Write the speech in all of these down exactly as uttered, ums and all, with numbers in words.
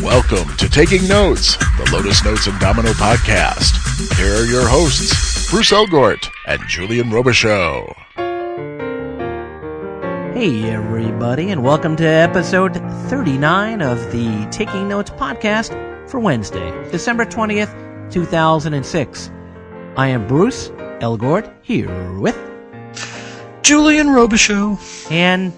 Welcome to Taking Notes, the Lotus Notes and Domino podcast. Here are your hosts, Bruce Elgort and Julian Robichaux. Hey everybody, and welcome to episode thirty-nine of the Taking Notes podcast for Wednesday, December twentieth, two thousand six. I am Bruce Elgort, here with Julian Robichaux. And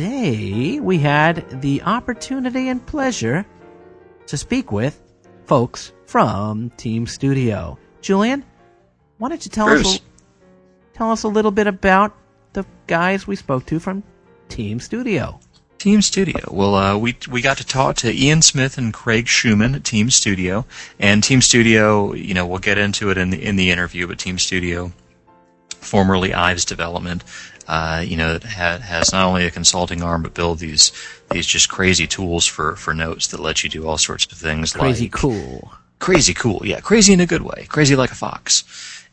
today we had the opportunity and pleasure to speak with folks from Team Studio. Julian, why don't you tell Bruce. us a, tell us a little bit about the guys we spoke to from Team Studio. Team Studio. Well, uh, we we got to talk to Ian Smith and Craig Schumann at Team Studio, and Team Studio, you know, we'll get into it in the in the interview, but Team Studio, formerly Ives Development, uh, you know, ha- has not only a consulting arm but build these these just crazy tools for, for notes that let you do all sorts of things. Crazy like, cool. Crazy cool, yeah, crazy in a good way, crazy like a fox.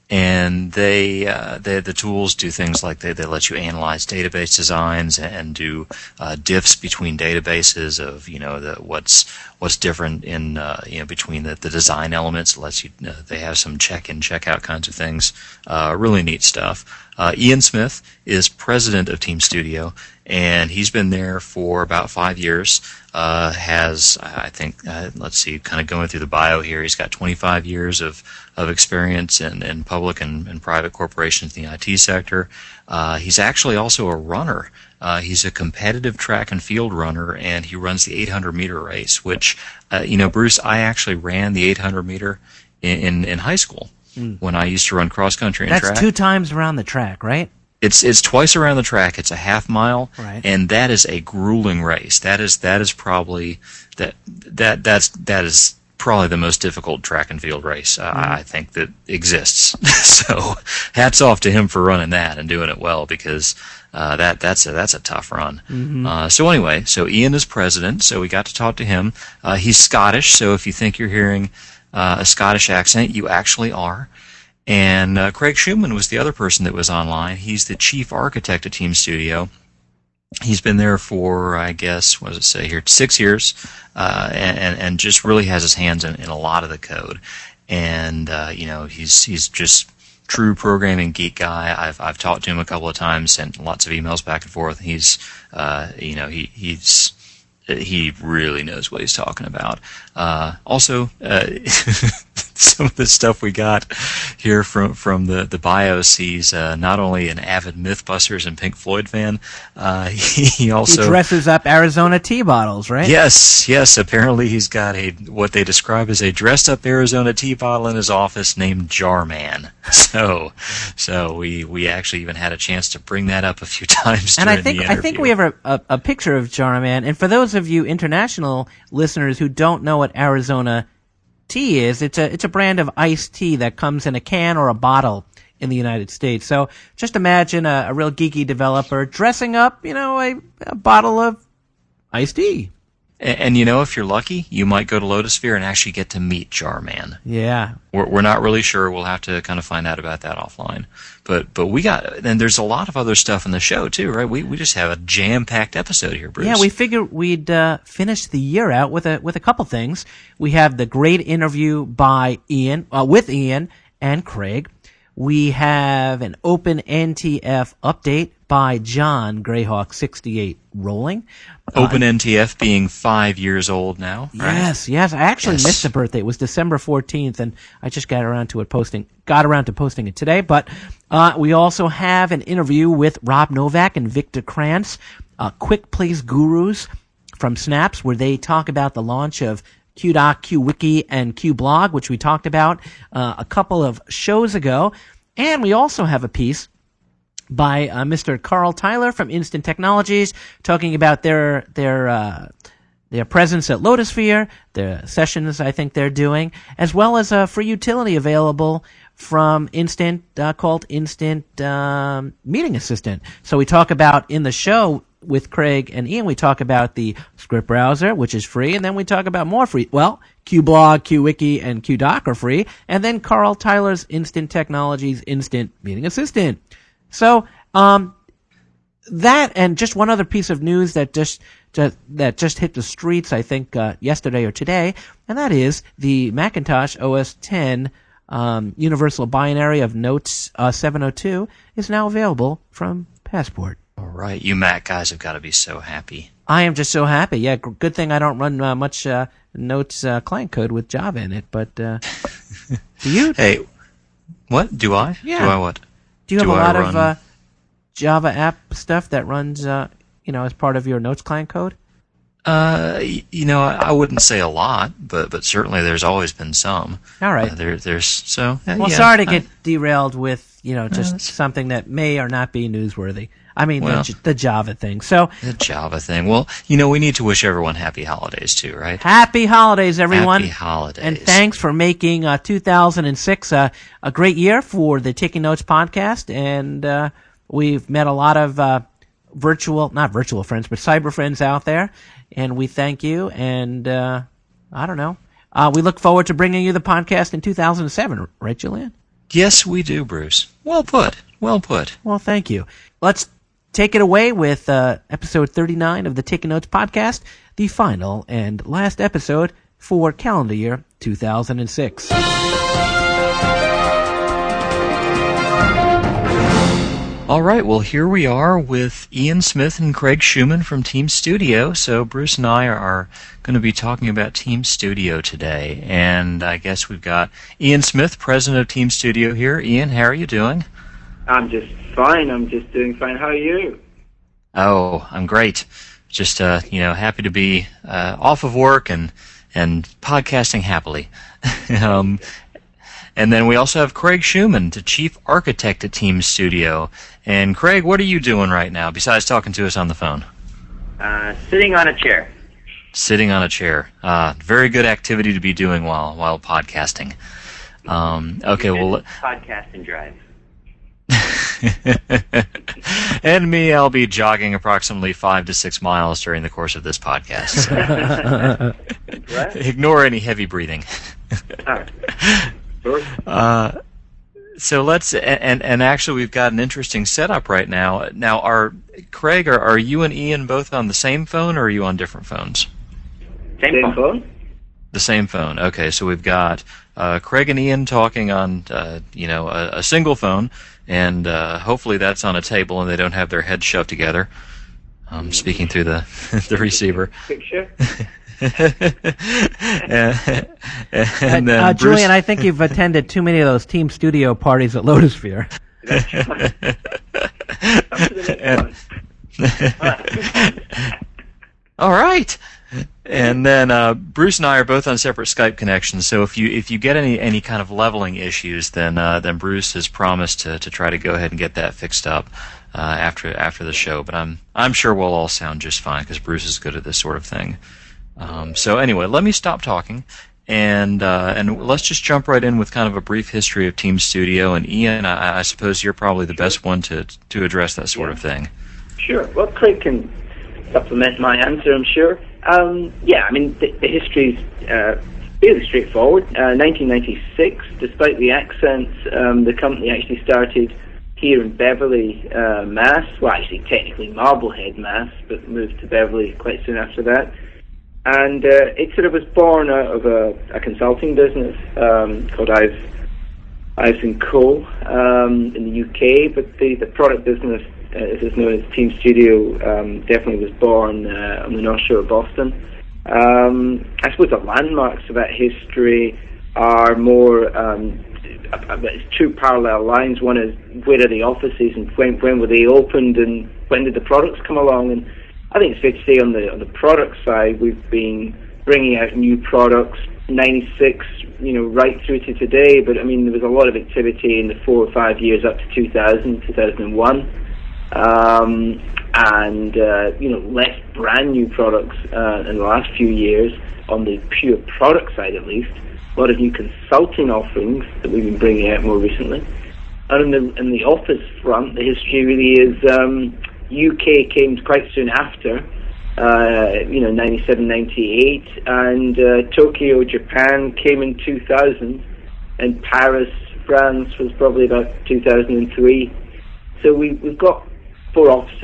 And they, uh, they, the tools do things like they, they let you analyze database designs and do uh, diffs between databases of, you know, the, what's what's different in, uh, you know, between the, the design elements. It lets you, uh, they have some check-in, check-out kinds of things. Uh, really neat stuff. Uh, Ian Smith is president of Team Studio, and he's been there for about five years. Uh, has, I think, uh, let's see, kind of going through the bio here, he's got twenty-five years of, of experience in, in public and, and private corporations in the I T sector. Uh, he's actually also a runner. Uh, he's a competitive track and field runner, and he runs the eight hundred meter race, which, uh, you know, Bruce, I actually ran the eight hundred meter in, in, in high school mm. when I used to run cross country and That's track. That's two times around the track, right? It's it's twice around the track. It's a half mile, right. And that is a grueling race. That is that is probably that that that's that is probably the most difficult track and field race uh, mm. I think that exists. So, hats off to him for running that and doing it well, because uh, that that's a that's a tough run. Mm-hmm. Uh, so anyway, so Ian is president. So we got to talk to him. Uh, he's Scottish. So if you think you're hearing uh, a Scottish accent, you actually are. And uh, Craig Schumann was the other person that was online. He's the chief architect at Team Studio. He's been there for, I guess, what does it say here, six years, uh, and, and just really has his hands in, in a lot of the code. And, uh, you know, he's he's just true programming geek guy. I've I've talked to him a couple of times, sent lots of emails back and forth. He's, uh, you know, he he's he really knows what he's talking about. Uh, also, uh, some of the stuff we got here from from the the bios, he's uh, not only an avid Mythbusters and Pink Floyd fan, uh, he, he also he dresses up Arizona tea bottles, right? Yes, yes. Apparently, he's got a what they describe as a dressed-up Arizona tea bottle in his office named Jarman. So, so we we actually even had a chance to bring that up a few times. And during I think the interview. I think we have a, a, a picture of Jarman. And for those of you international listeners who don't know what Arizona tea is, it's a it's a brand of iced tea that comes in a can or a bottle in the United States. So just imagine a, a real geeky developer dressing up, you know, a, a bottle of iced tea. And, and you know, if you're lucky, you might go to Lotusphere and actually get to meet Jarman. Yeah, we're we're not really sure. We'll have to kind of find out about that offline. But but we got, and there's a lot of other stuff in the show too, right? We we just have a jam-packed episode here, Bruce. Yeah, we figured we'd uh, finish the year out with a with a couple things. We have the great interview by Ian uh, with Ian and Craig. We have an Open N T F update by John Greyhawk sixty-eight rolling. Open uh, N T F being five years old now. Right? Yes, yes. I actually yes. missed the birthday. It was December fourteenth, and I just got around to it posting. Got around to posting it today. But uh, we also have an interview with Rob Novak and Victor Krantz, uh, Quick Plays Gurus from Snaps, where they talk about the launch of QDoc, QWiki, and QBlog, which we talked about uh, a couple of shows ago. And we also have a piece by uh, Mister Carl Tyler from Instant Technologies, talking about their their uh, their presence at Lotusphere, the sessions I think they're doing, as well as a free utility available from Instant uh, called Instant um, Meeting Assistant. So we talk about in the show with Craig and Ian, we talk about the script browser, which is free, and then we talk about more free. Well, QBlog, QWiki, and QDoc are free, and then Carl Tyler's Instant Technologies Instant Meeting Assistant. So, um, that and just one other piece of news that just, just that just hit the streets, I think, uh, yesterday or today, and that is the Macintosh O S ten um, Universal Binary of Notes uh, seven oh two is now available from Passport. All right, you Mac guys have got to be so happy. I am just so happy. Yeah, g- good thing I don't run uh, much uh, Notes uh, client code with Java in it. But uh, do you? Hey, what do I? Yeah. Do I what? Do you have do a I lot run... of uh, Java app stuff that runs, uh, you know, as part of your Notes client code? Uh, you know, I wouldn't say a lot, but but certainly there's always been some. All right. Uh, there, there's so. Uh, Well, yeah, sorry to get I, derailed with, you know, just Uh, something that may or not be newsworthy. I mean, Well. the, J- the Java thing. So, the Java thing. Well, you know, we need to wish everyone happy holidays too, right? happy holidays, everyone. Happy holidays. And thanks for making uh, two thousand six uh, a great year for the Taking Notes podcast. And uh, we've met a lot of uh, virtual, not virtual friends, but cyber friends out there. And we thank you. And uh, I don't know. Uh, we look forward to bringing you the podcast in two thousand seven, right, Julian? Yes, we do, Bruce. Well put. Well put. Well, thank you. Let's take it away with uh, episode thirty-nine of the Taking Notes podcast, the final and last episode for calendar year two thousand six. All right, well, here we are with Ian Smith and Craig Schumann from Team Studio. So Bruce and I are going to be talking about Team Studio today. And I guess we've got Ian Smith, president of Team Studio here. Ian, how are you doing? I'm just fine. I'm just doing fine. How are you? Oh, I'm great. Just, uh, you know, happy to be uh, off of work and, and podcasting happily. um, and then we also have Craig Schumann, the chief architect at Team Studio. And Craig, what are you doing right now besides talking to us on the phone? Uh, sitting on a chair. Sitting on a chair. Uh, very good activity to be doing while while podcasting. Um, okay, well, Podcast and drive. and me, I'll be jogging approximately five to six miles during the course of this podcast. So. Ignore any heavy breathing. uh, so let's and and actually we've got an interesting setup right now. Now, are Craig, are, are you and Ian both on the same phone, or are you on different phones? Same, Same phone. phone. The same phone. Okay, so we've got uh, Craig and Ian talking on uh, you know a, a single phone. And uh, hopefully that's on a table and they don't have their heads shoved together. Um, speaking through the the receiver. Picture. and, and then uh, Bruce... Julian, I think you've attended too many of those Team Studio parties at Lotusphere. and... All right. And then uh, Bruce and I are both on separate Skype connections. So if you if you get any, any kind of leveling issues, then uh, then Bruce has promised to, to try to go ahead and get that fixed up uh, after after the show. But I'm I'm sure we'll all sound just fine because Bruce is good at this sort of thing. Um, so anyway, let me stop talking and uh, and let's just jump right in with kind of a brief history of Team Studio. And Ian, I, I suppose you're probably the best one to to address that sort yeah. of thing. Sure. Well, Craig can supplement my answer, I'm sure. Um, yeah, I mean, the, the history's uh, fairly straightforward. Uh, nineteen ninety-six, despite the accents, um, the company actually started here in Beverly, uh, Mass. Well, actually, technically Marblehead, Mass, but moved to Beverly quite soon after that. And uh, it sort of was born out of a, a consulting business um, called Ives, Ives and Co. Um, in the U K, but the, the product business, uh, as is known as Team Studio, um, definitely was born uh, on the North Shore of Boston. Um, I suppose the landmarks of that history are more um, two parallel lines. One is where are the offices and when when were they opened and when did the products come along? And I think it's fair to say on the on the product side we've been bringing out new products ninety-six, you know, right through to today. But I mean there was a lot of activity in the four or five years up to two thousand, two thousand one. Um, and uh, you know, less brand new products uh, in the last few years on the pure product side, at least. A lot of new consulting offerings that we've been bringing out more recently. And in the in the office front, the history really is um, U K came quite soon after, uh, you know, ninety-seven, ninety-eight, and uh, Tokyo, Japan came in two thousand, and Paris, France was probably about two thousand three. So we, we've got four offices,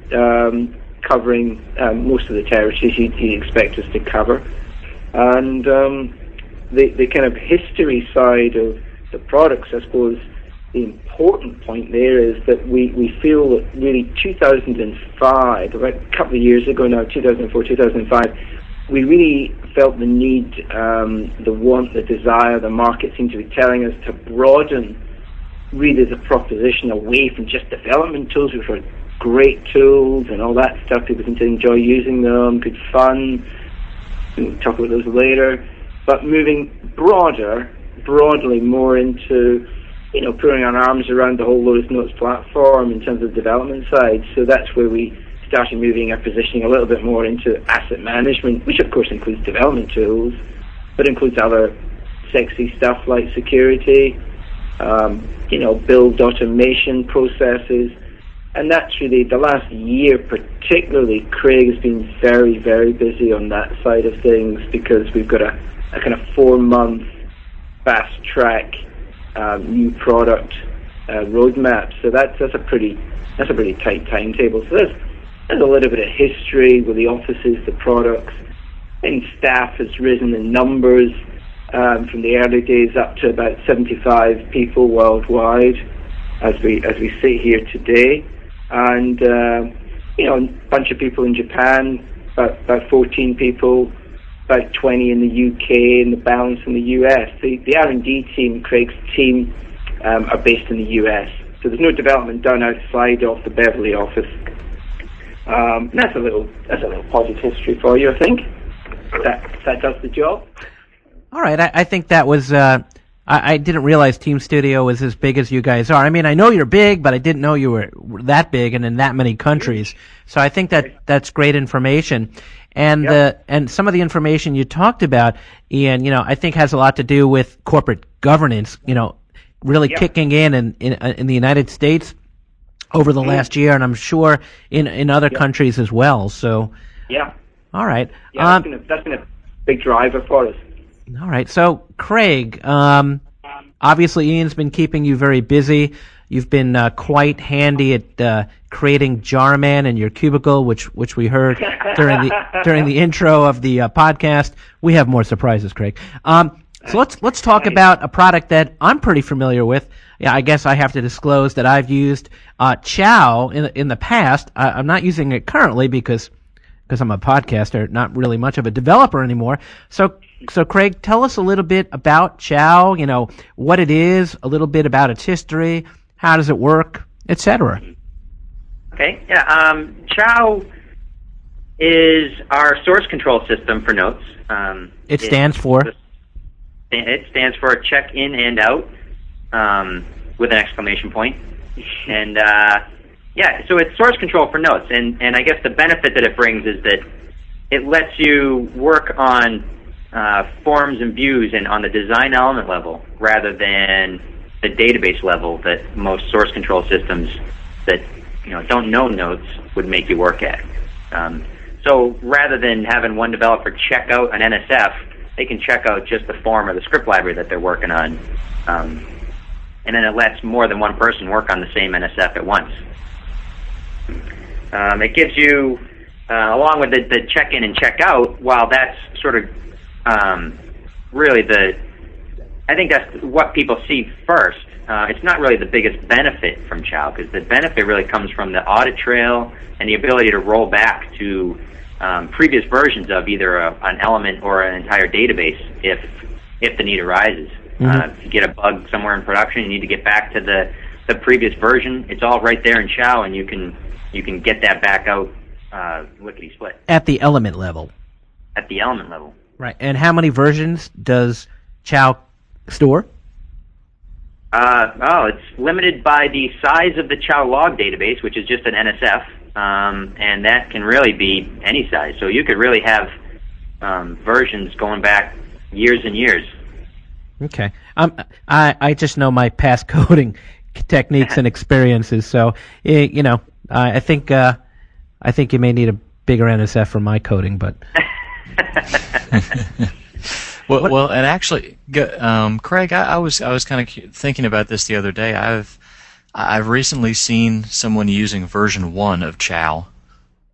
um, covering um, most of the territories you'd, you'd expect us to cover. And um, the, the kind of history side of the products, I suppose, the important point there is that we, we feel that really two thousand five, about a couple of years ago now, two thousand four, two thousand five, we really felt the need, um, the want, the desire, the market seemed to be telling us to broaden really the proposition away from just development tools, which were great tools and all that stuff. People seem to enjoy using them, good fun. We'll talk about those later. But moving broader, broadly more into, you know, putting our arms around the whole Lotus Notes platform in terms of the development side. So that's where we started moving our positioning a little bit more into asset management, which of course includes development tools, but includes other sexy stuff like security, um, you know, build automation processes. And that's really, the last year particularly, Craig has been very, very busy on that side of things because we've got a, a kind of four-month fast-track um, new product uh, roadmap. So that's, that's a pretty that's a pretty tight timetable. So there's, there's a little bit of history with the offices, the products. And staff has risen in numbers um, from the early days up to about seventy-five people worldwide as we as we sit here today. And, uh, you know, a bunch of people in Japan, about, about fourteen people, about twenty in the U K, and the balance in the U S. The, the R and D team, Craig's team, um, are based in the U S. So there's no development done outside of the Beverly office. Um, and that's a little that's a little positive history for you, I think. That that does the job. All right, I, I think that was... Uh I didn't realize Team Studio was as big as you guys are. I mean, I know you're big, but I didn't know you were that big and in that many countries. So I think that that's great information. And yep. the and some of the information you talked about, Ian, you know, I think has a lot to do with corporate governance, you know, really yep. kicking in in, in in the United States over the mm-hmm. last year, and I'm sure in in other yep. countries as well. So yeah. All right. Yeah, um, that's, been a, that's been a big driver for us. All right. So, Craig, um, obviously Ian's been keeping you very busy. You've been uh, quite handy at uh, creating Jarman in your cubicle, which which we heard during the during the intro of the uh, podcast. We have more surprises, Craig. Um, so let's let's talk about a product that I'm pretty familiar with. Yeah, I guess I have to disclose that I've used uh, Chow in in the past. I, I'm not using it currently because because I'm a podcaster, not really much of a developer anymore. So. So, Craig, tell us a little bit about Chow, you know, what it is, a little bit about its history, how does it work, et cetera. Okay, yeah, um, Chow is our source control system for notes. Um, it stands for? It stands for check in and out um, with an exclamation point. And, uh, yeah, so it's source control for notes. And, and I guess the benefit that it brings is that it lets you work on Uh, forms and views and on the design element level rather than the database level that most source control systems that you know don't know notes would make you work at. Um, so rather than having one developer check out an N S F, they can check out just the form or the script library that they're working on, um, and then it lets more than one person work on the same N S F at once. Um, it gives you, uh, along with the, the check in and check out, while that's sort of Um, really the, I think that's what people see first. Uh, it's not really the biggest benefit from Chow because the benefit really comes from the audit trail and the ability to roll back to um, previous versions of either a, an element or an entire database if if the need arises. Mm-hmm. Uh, if you get a bug somewhere in production, you need to get back to the, the previous version. It's all right there in Chow, and you can you can get that back out uh, lickety split at the element level. At the element level. Right, and how many versions does Chow store? Uh, oh, it's limited by the size of the Chow log database, which is just an N S F, um, and that can really be any size. So you could really have um, versions going back years and years. Okay, um, I I just know my past coding techniques and experiences, so you know I, I think uh, I think you may need a bigger N S F for my coding, but. well, well, and actually, um, Craig, I, I was I was kind of thinking about this the other day. I've I've recently seen someone using version one of Chow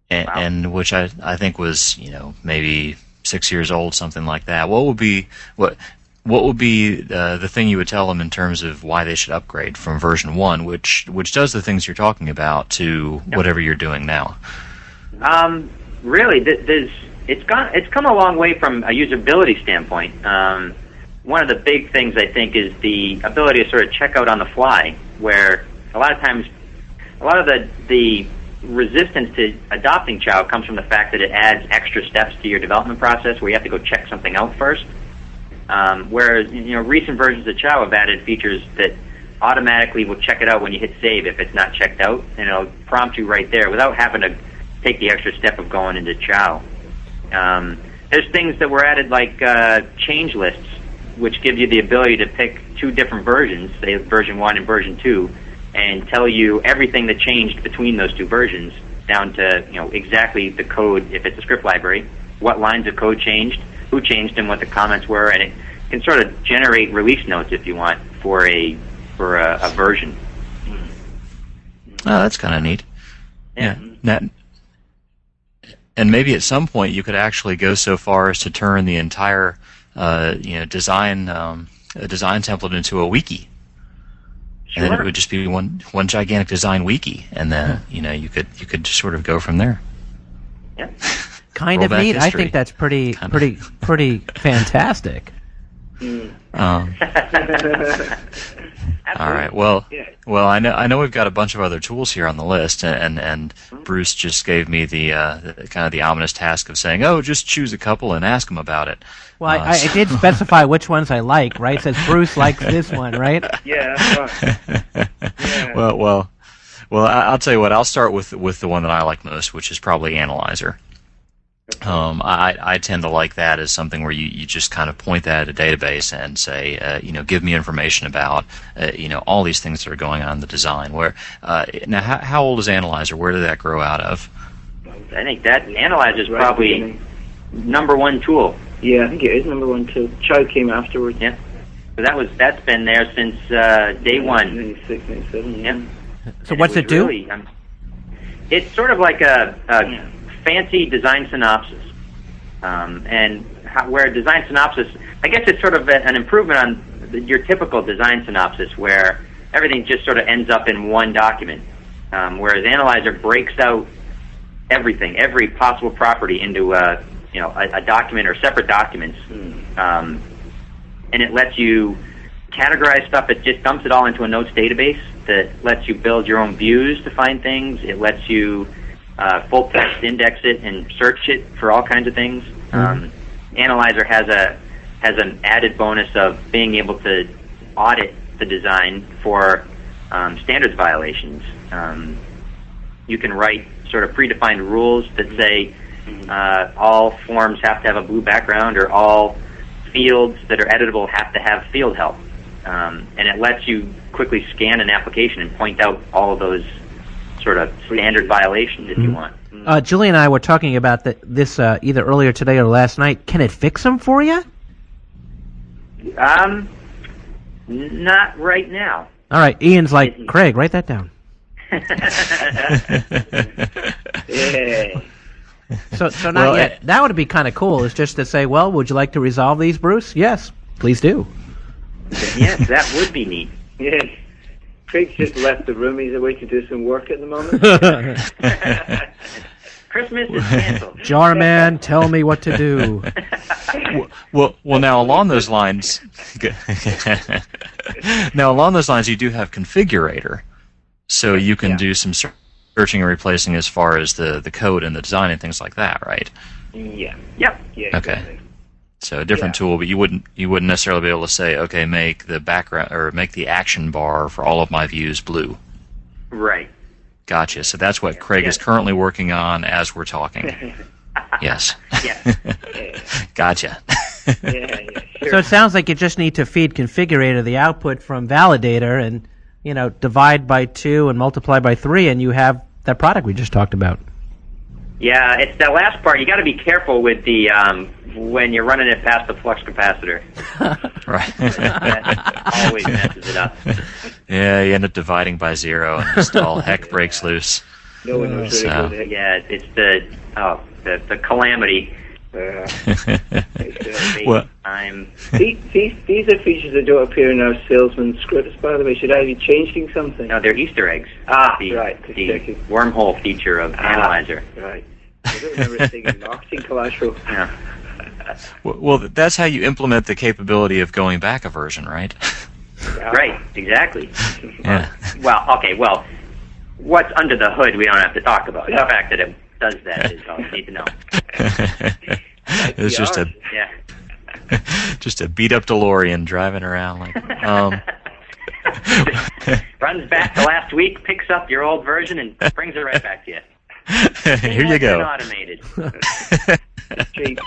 and, Wow. and which I I think was, you know, maybe six years old, something like that. What would be what what would be uh, the thing you would tell them in terms of why they should upgrade from version one, which which does the things you're talking about, to Yep. whatever you're doing now? Um, really, th- there's it's gone. It's come a long way from a usability standpoint. Um, one of the big things I think is the ability to sort of check out on the fly, where a lot of times, a lot of the the resistance to adopting Chow comes from the fact that it adds extra steps to your development process, where you have to go check something out first. Um, whereas, you know, recent versions of Chow have added features that automatically will check it out when you hit save if it's not checked out, and it'll prompt you right there without having to take the extra step of going into Chow. Um, there's things that were added like uh, change lists, which give you the ability to pick two different versions, say version one and version two, and tell you everything that changed between those two versions, down to, you know, exactly the code, if it's a script library, what lines of code changed, who changed them, what the comments were, and it can sort of generate release notes if you want for a for a, a version. Oh, that's kind of neat. Yeah. Now, and maybe at some point you could actually go so far as to turn the entire uh, you know design um, a design template into a wiki. And then it Sure. would just be one one gigantic design wiki, and then you know you could you could just sort of go from there. Yeah. Kind Roll of back neat. I history. think that's pretty, Kind of. pretty, pretty fantastic. Um, all right. Well, Yeah. well, I know I know we've got a bunch of other tools here on the list, and and Bruce just gave me the, uh, the kind of the ominous task of saying, "Oh, just choose a couple and ask them about it." Well, Uh, I, I did specify which ones I like, right? It says Bruce likes this one, right? Yeah, that's right. Yeah. Well, well, well. I- I'll tell you what. I'll start with with the one that I like most, which is probably Analyzer. Um, I, I tend to like that as something where you, you just kind of point that at a database and say, uh, you know, give me information about, uh, you know, all these things that are going on in the design. Where uh, now, how, how old is Analyzer? Where did that grow out of? I think that Analyzer is Right at the probably beginning. number one tool. Yeah, I think it is number one too. Chow came afterwards. Yeah. So that was that's been there since uh, day one. ninety-six, ninety-seven, yeah. Yeah. So And what's was it do? Really, um, it's sort of like a, a fancy design synopsis, um, and how, where design synopsis, I guess it's sort of a, an improvement on the, your typical design synopsis, where everything just sort of ends up in one document, um, whereas Analyzer breaks out everything, every possible property into a you know a, a document or separate documents, um, and it lets you categorize stuff. It just dumps it all into a notes database that lets you build your own views to find things. It lets you uh, full text index it and search it for all kinds of things. Um, Analyzer has a has an added bonus of being able to audit the design for um, standards violations. Um, you can write sort of predefined rules that say uh, all forms have to have a blue background, or all fields that are editable have to have field help. Um, and it lets you quickly scan an application and point out all of those sort of standard violations if you want. Uh, Julie and I were talking about the, this uh, either earlier today or last night. Can it fix them for you? Um, n- not right now. All right. Ian's like, Craig, write that down. Yeah. So, so not Well, yet. uh, That would be kind of cool. Is just to say, well, would you like to resolve these, Bruce? Yes, please do. Yes, that would be neat. Yeah. Craig's just left the room. He's away to do some work at the moment. Christmas is canceled. Jarman, tell me what to do. Well, well, now along those lines, now along those lines, you do have Configurator, so you can Yeah. do some ser- searching and replacing as far as the, the code and the design and things like that, right? Yeah. Yep. Yeah. Okay. exactly. So a different Yeah. tool, but you wouldn't you wouldn't necessarily be able to say, okay, make the background or make the action bar for all of my views blue. Right. Gotcha. So that's what Craig is Yeah. currently working on as we're talking. Yes. Yeah. Gotcha. Yeah, yeah, sure. So it sounds like you just need to feed Configurator the output from Validator, and you know, divide by two and multiply by three, and you have that product we just talked about. Yeah, it's that last part. You got to be careful with the um, when you're running it past the flux capacitor. Right. That always messes it up. Yeah, you end up dividing by zero, and just all heck breaks loose. No one knows So- where to go. Yeah, it's the oh the the calamity. Uh, Well, I'm these, these these are features that don't appear in our salesman scripts, by the way. Should I be changing something? no, they're Easter eggs. Ah, the, right, just The checking. wormhole feature of Ah, Analyzer. Right. I don't remember seeing in marketing collateral. Yeah. well, well, that's how you implement the capability of going back a version, right? Yeah. Right. Exactly. Yeah. Well, okay. Well, what's under the hood we don't have to talk about. Yeah. The fact that it does that is all you need to know. It's just a Yeah. just a beat up DeLorean driving around like. Um, Runs back to last week, picks up your old version, and brings it right back to you. here you It's been go. automated. Cheap.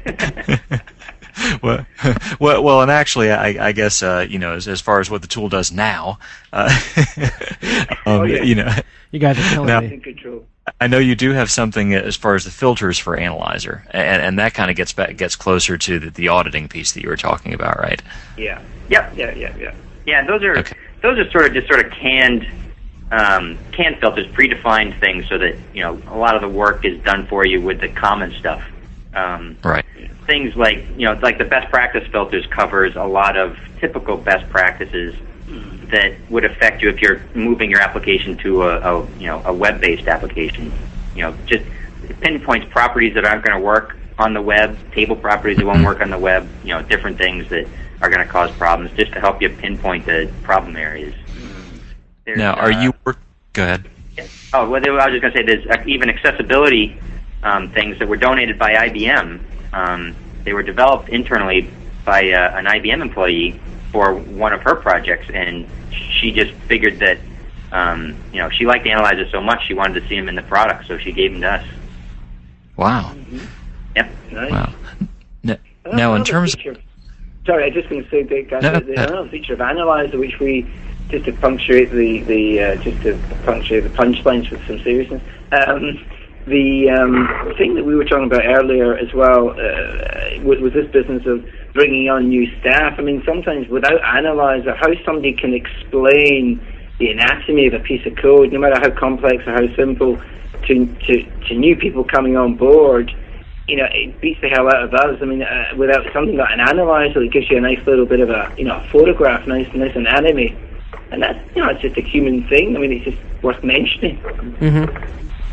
well, well, well, and actually, I, I guess uh, you know, as, as far as what the tool does now, uh, um, Oh, yeah. you know, You guys are killing Now- me. In control. I know you do have something as far as the filters for Analyzer, and, and that kind of gets back gets closer to the, the auditing piece that you were talking about, right? Yeah. Yep. Yeah, yeah, yeah. Yeah, those are Okay. those are sort of just sort of canned um, canned filters, predefined things, so that you know a lot of the work is done for you with the common stuff. Um, Right. things like you know like the best practice filters covers a lot of typical best practices that would affect you if you're moving your application to a, a you know a web-based application. You know, just pinpoints properties that aren't going to work on the web, table properties that won't work on the web. You know, different things that are going to cause problems, just to help you pinpoint the problem areas. There's, Now, are uh, you work? Go ahead. Oh, well, I was just going to say there's uh, even accessibility um, things that were donated by I B M. Um, they were developed internally by uh, an I B M employee for one of her projects, and she just figured that um, you know she liked the Analyzer so much she wanted to see him in the product, so she gave him to us. Wow. Yep. Nice. Wow. N- Another- now, in another terms, feature- Sorry, I was just going to say, Dick, guys, No, there's no. another feature of Analyzer which we, just to punctuate the, the uh, just to punctuate the punchlines with some seriousness, um, the um, thing that we were talking about earlier as well uh, was, was this business of bringing on new staff. I mean, sometimes without Analyzer, how somebody can explain the anatomy of a piece of code, no matter how complex or how simple, to, to, to new people coming on board, you know, it beats the hell out of us. I mean, uh, without something like an analyzer that gives you a nice little bit of a, you know, a photograph, nice, nice anatomy, and that's, you know, it's just a human thing. I mean, it's just worth mentioning. Mm-hmm.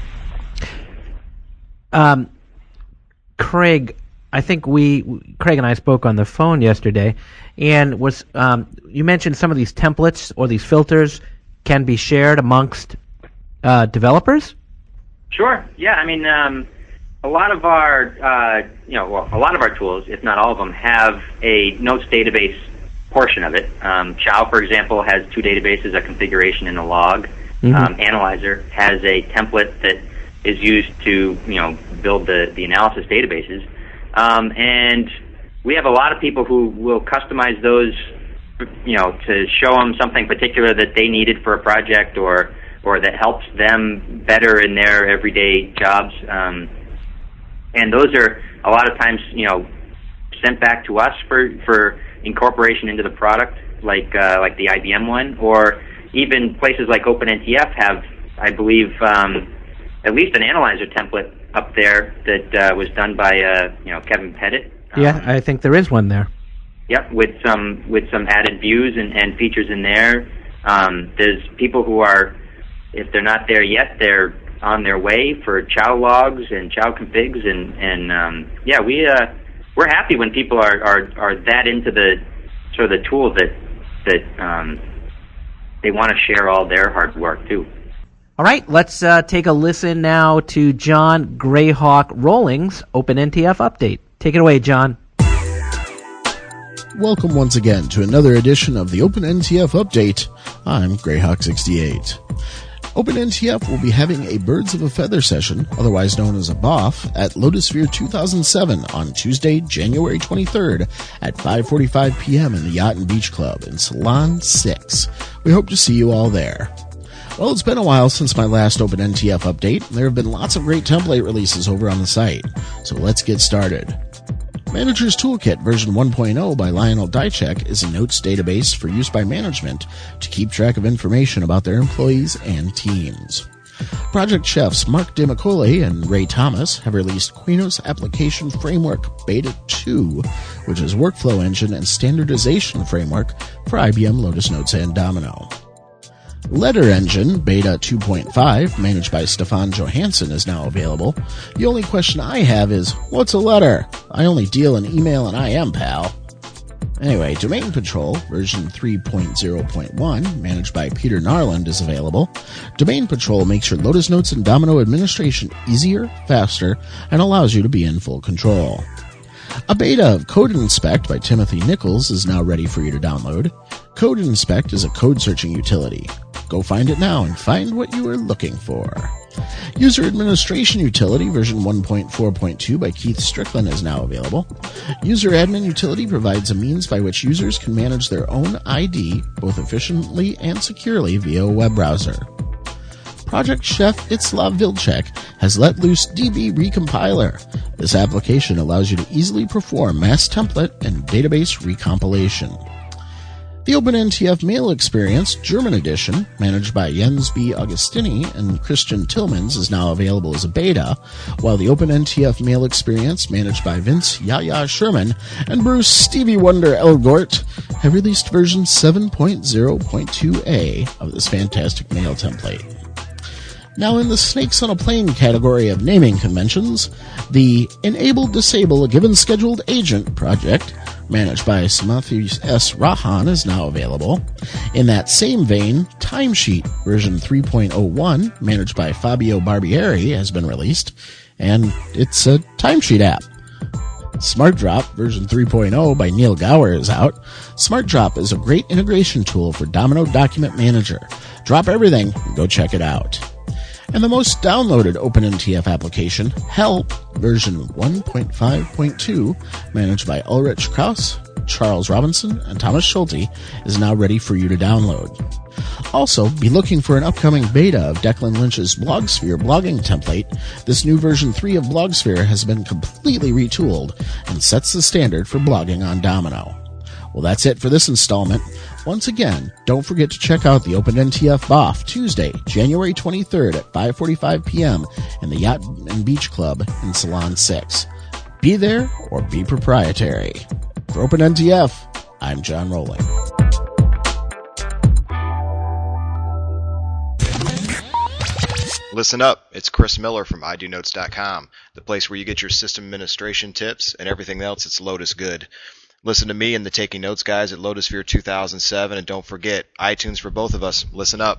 Um, Craig, I think we, Craig and I spoke on the phone yesterday, and was um, you mentioned some of these templates or these filters can be shared amongst uh, developers? Sure. Yeah. I mean, um, a lot of our, uh, you know, well, a lot of our tools, if not all of them, have a notes database portion of it. Um, Chow, for example, has two databases: a configuration and a log. Mm-hmm. Um, Analyzer has a template that is used to, you know, build the the analysis databases. Um, and we have a lot of people who will customize those, you know, to show them something particular that they needed for a project, or or that helps them better in their everyday jobs. Um, and those are a lot of times, you know, sent back to us for, for incorporation into the product, like uh, like the I B M one, or even places like OpenNTF have, I believe, um, at least an Analyzer template up there that uh, was done by uh, you know Kevin Pettit. Yeah, Um, I think there is one there. Yep, with some with some added views and, and features in there. Um, there's people who are, if they're not there yet, they're on their way for Chow logs and Chow configs, and and um, yeah, we uh, we're happy when people are, are, are that into the sort of the tool that that um, they want to share all their hard work too. All right, let's uh, take a listen now to John Greyhawk Rolling's OpenNTF update. Take it away, John. Welcome once again to another edition of the OpenNTF Update. I'm Greyhawk sixty-eight. OpenNTF will be having a Birds of a Feather session, otherwise known as a B O F, at Lotusphere two thousand seven on Tuesday, January twenty-third at five forty-five p.m. in the Yacht and Beach Club in Salon six. We hope to see you all there. Well, it's been a while since my last OpenNTF update. There have been lots of great template releases over on the site, so let's get started. Manager's Toolkit version one point oh by Lionel Dychek is a notes database for use by management to keep track of information about their employees and teams. Project Chefs Mark DeMichele and Ray Thomas have released Quanos Application Framework Beta two, which is workflow engine and standardization framework for I B M, Lotus Notes, and Domino. Letter Engine Beta two point five, managed by Stefan Johansson, is now available. The only question I have is, what's a letter? I only deal in email and I M, pal. Anyway, Domain Patrol, version three point oh point one, managed by Peter Narland, is available. Domain Patrol makes your Lotus Notes and Domino administration easier, faster, and allows you to be in full control. A beta of Code Inspect by Timothy Nichols is now ready for you to download. Code Inspect is a code searching utility. Go find it now and find what you are looking for. User Administration Utility version one point four point two by Keith Strickland is now available. User Admin Utility provides a means by which users can manage their own I D both efficiently and securely via a web browser. Project Chef Itslav Vilcek has let loose D B Recompiler. This application allows you to easily perform mass template and database recompilation. The OpenNTF Mail Experience German edition, managed by Jens B. Augustini and Christian Tillmans, is now available as a beta, while the OpenNTF Mail Experience, managed by Vince Yaya Sherman and Bruce Stevie Wonder Elgort, have released version seven point oh point two A of this fantastic mail template. Now, in the Snakes on a Plane category of naming conventions, the Enable Disable a Given Scheduled Agent project, managed by Matthew S. Rahan, is now available. In that same vein, Timesheet version three point oh one, managed by Fabio Barbieri, has been released, and it's a timesheet app. SmartDrop version three point oh by Neil Gower is out. SmartDrop is a great integration tool for Domino Document Manager. Drop everything and go check it out. And the most downloaded OpenNTF application, Help, version one point five point two, managed by Ulrich Kraus, Charles Robinson, and Thomas Schulte, is now ready for you to download. Also, be looking for an upcoming beta of Declan Lynch's Blogsphere blogging template. This new version three of Blogsphere has been completely retooled and sets the standard for blogging on Domino. Well, that's it for this installment. Once again, don't forget to check out the OpenNTF B O F Tuesday, January twenty-third at five forty-five p.m. in the Yacht and Beach Club in Salon six. Be there or be proprietary. For OpenNTF, I'm John Rowling. Listen up, it's Chris Miller from I Do Notes dot com, the place where you get your system administration tips and everything else that's Lotus good. Listen to me and the Taking Notes guys at Lotusphere two thousand seven, and don't forget, iTunes for both of us. Listen up.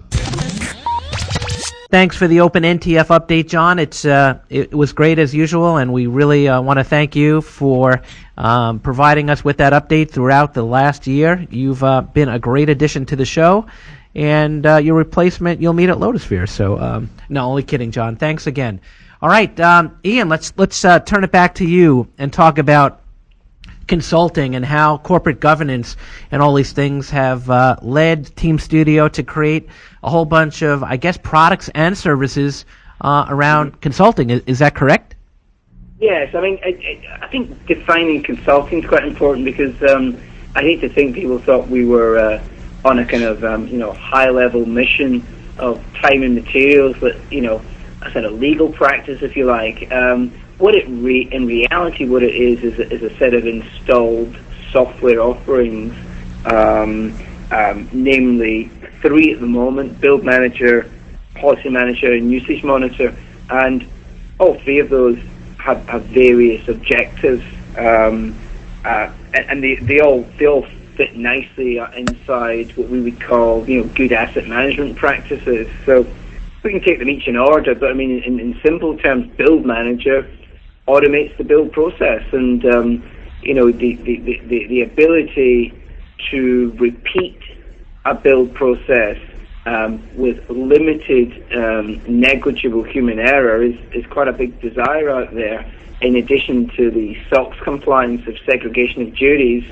Thanks for the OpenNTF update, John. It's uh, it was great as usual, and we really uh, want to thank you for um, providing us with that update throughout the last year. You've uh, been a great addition to the show, and uh, your replacement you'll meet at Lotusphere. So, um, no, only kidding, John. Thanks again. All right, um, Ian, let's let's uh, turn it back to you and talk about consulting and how corporate governance and all these things have uh, led Team Studio to create a whole bunch of, I guess, products and services uh, around mm-hmm. consulting. Is, is that correct? Yes, I mean, I, I think defining consulting is quite important because um, I hate to think people thought we were uh, on a kind of, um, you know, high-level mission of time and materials, but, you know, a sort of legal practice, if you like. Um, What it re- in reality, what it is, is a, is a set of installed software offerings, um, um, namely three at the moment: Build Manager, Policy Manager, and Usage Monitor. And all three of those have, have various objectives, um, uh, and, and they, they all they all fit nicely inside what we would call, you know, good asset management practices. So we can take them each in order, but I mean, in, in simple terms, Build Manager automates the build process, and um, you know the, the, the, the ability to repeat a build process um, with limited um, negligible human error is, is quite a big desire out there. In addition to the SOX compliance of segregation of duties,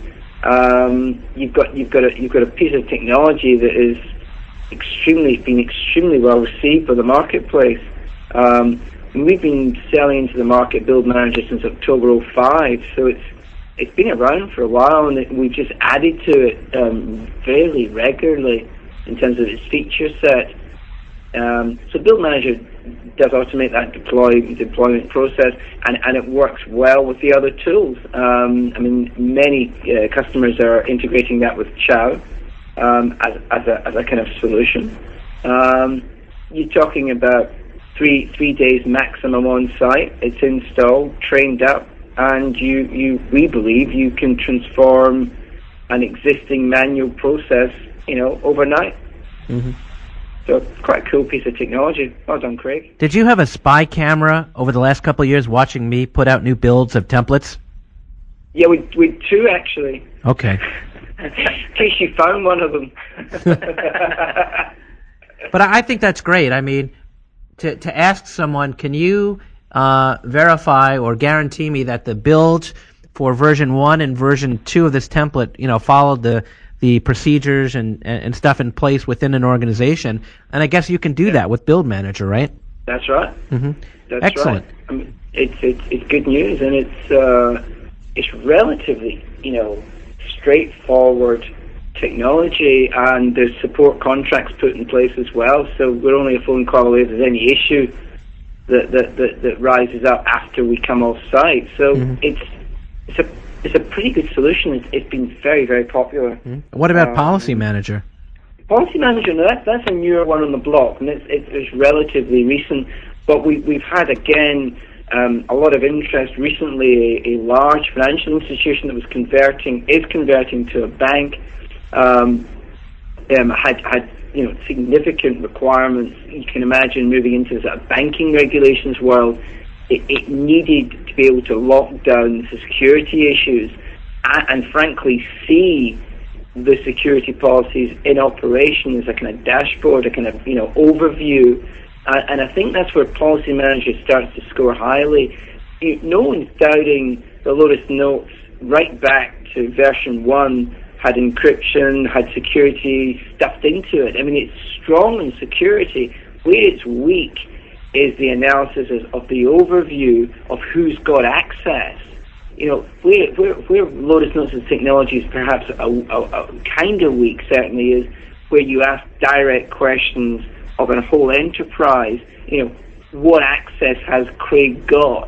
um, you've got you've got a you've got a piece of technology that is extremely been extremely well received by the marketplace. Um, We've been selling into the market Build Manager since October oh five, so it's it's been around for a while, and it, we've just added to it um, fairly regularly in terms of its feature set. Um, so Build Manager does automate that deploy, deployment process, and, and it works well with the other tools. Um, I mean, many uh, customers are integrating that with Chow um, as, as, a, as a kind of solution. Um, you're talking about three three days maximum on site. It's installed, trained up, and you, you we believe you can transform an existing manual process, you know, overnight. Mm-hmm. So quite a cool piece of technology. Well done, Craig. Did you have a spy camera over the last couple of years watching me put out new builds of templates? Yeah, we we two actually. Okay. In case you found one of them. But I think that's great. I mean, to to ask someone, can you uh, verify or guarantee me that the build for version one and version two of this template, you know, followed the the procedures and, and stuff in place within an organization? And I guess you can do that with Build Manager, right? That's right. Mm-hmm. That's Excellent. right. I mean, it's, it's it's good news, and it's uh, it's relatively, you know, straightforward technology, and there's support contracts put in place as well. So we're only a phone call away if there's any issue that that, that, that rises up after we come off site. So mm-hmm. it's it's a it's a pretty good solution. It's, it's been very very popular. Mm-hmm. What about um, Policy Manager? Policy Manager, no, that's that's a newer one on the block, and it's it's, it's relatively recent. But we we've had again um, a lot of interest recently. A, a large financial institution that was converting is converting to a bank. Um, um, had had you know significant requirements. You can imagine moving into the banking regulations world. It, it needed to be able to lock down the security issues and, and frankly see the security policies in operation as a kind of dashboard, a kind of you know overview. Uh, and I think that's where Policy Manager starts to score highly. You, no one's doubting the Lotus Notes right back to version one. Had encryption, had security stuffed into it. I mean, it's strong in security. Where it's weak is the analysis of the overview of who's got access. You know, where, where, where Lotus Notes' technology is perhaps a, a, a kind of weak, certainly, is where you ask direct questions of a whole enterprise. You know, what access has Craig got?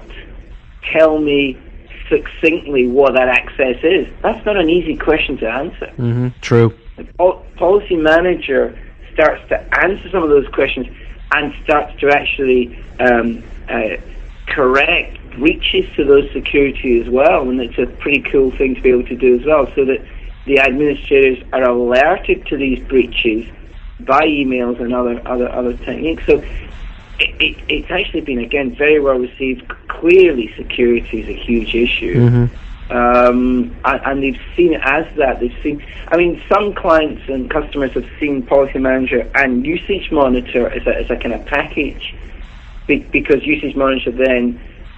Tell me succinctly what that access is. That's not an easy question to answer. Mm-hmm. True. The pol- Policy Manager starts to answer some of those questions and starts to actually um, uh, correct breaches to those security as well, and it's a pretty cool thing to be able to do as well, so that the administrators are alerted to these breaches by emails and other other, other techniques. So It, it, it's actually been, again, very well received. Clearly, security is a huge issue. Mm-hmm. Um, and, and they've seen it as that. They've seen, I mean, some clients and customers have seen Policy Manager and Usage Monitor as a, as a kind of package, be, because Usage Monitor then,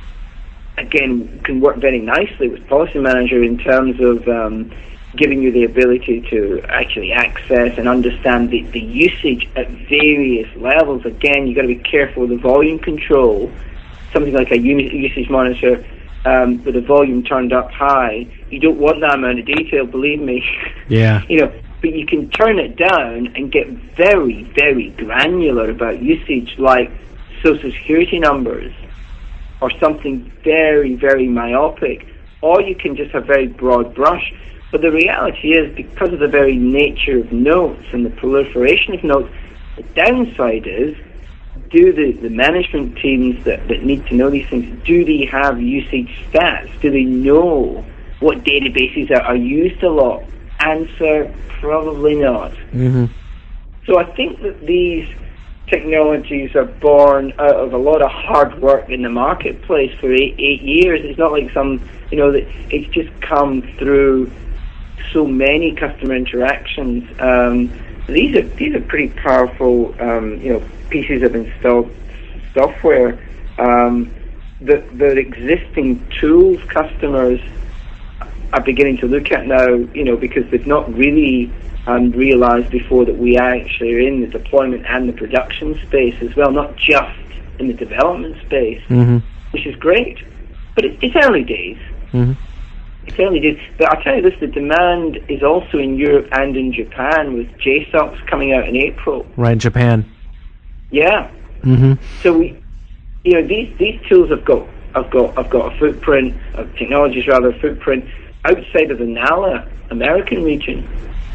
again, can work very nicely with Policy Manager in terms of um, giving you the ability to actually access and understand the, the usage at various levels. Again, you've got to be careful with the volume control. Something like a usage monitor um, with the volume turned up high, you don't want that amount of detail, believe me. Yeah. You know, but you can turn it down and get very, very granular about usage, like social security numbers or something very, very myopic. Or you can just have very broad brush. But the reality is, because of the very nature of notes and the proliferation of notes, the downside is, do the, the management teams that, that need to know these things, do they have usage stats? Do they know what databases are, are used a lot? Answer, probably not. Mm-hmm. So I think that these technologies are born out of a lot of hard work in the marketplace for eight, eight years. It's not like some, you know, that it's just come through so many customer interactions. Um, these are these are pretty powerful, um, you know, pieces of installed software. Um, the the existing tools customers are beginning to look at now, you know, because they've not really um, realized before that we actually are in the deployment and the production space as well, not just in the development space, mm-hmm. which is great. But it, it's early days. Mm-hmm. It certainly did. But I'll tell you this, the demand is also in Europe and in Japan, with J SOX coming out in April. Right, in Japan. Yeah. Mm-hmm. So we, you know, these these tools have got have got have got a footprint, of technologies rather, a footprint outside of the NALA American region.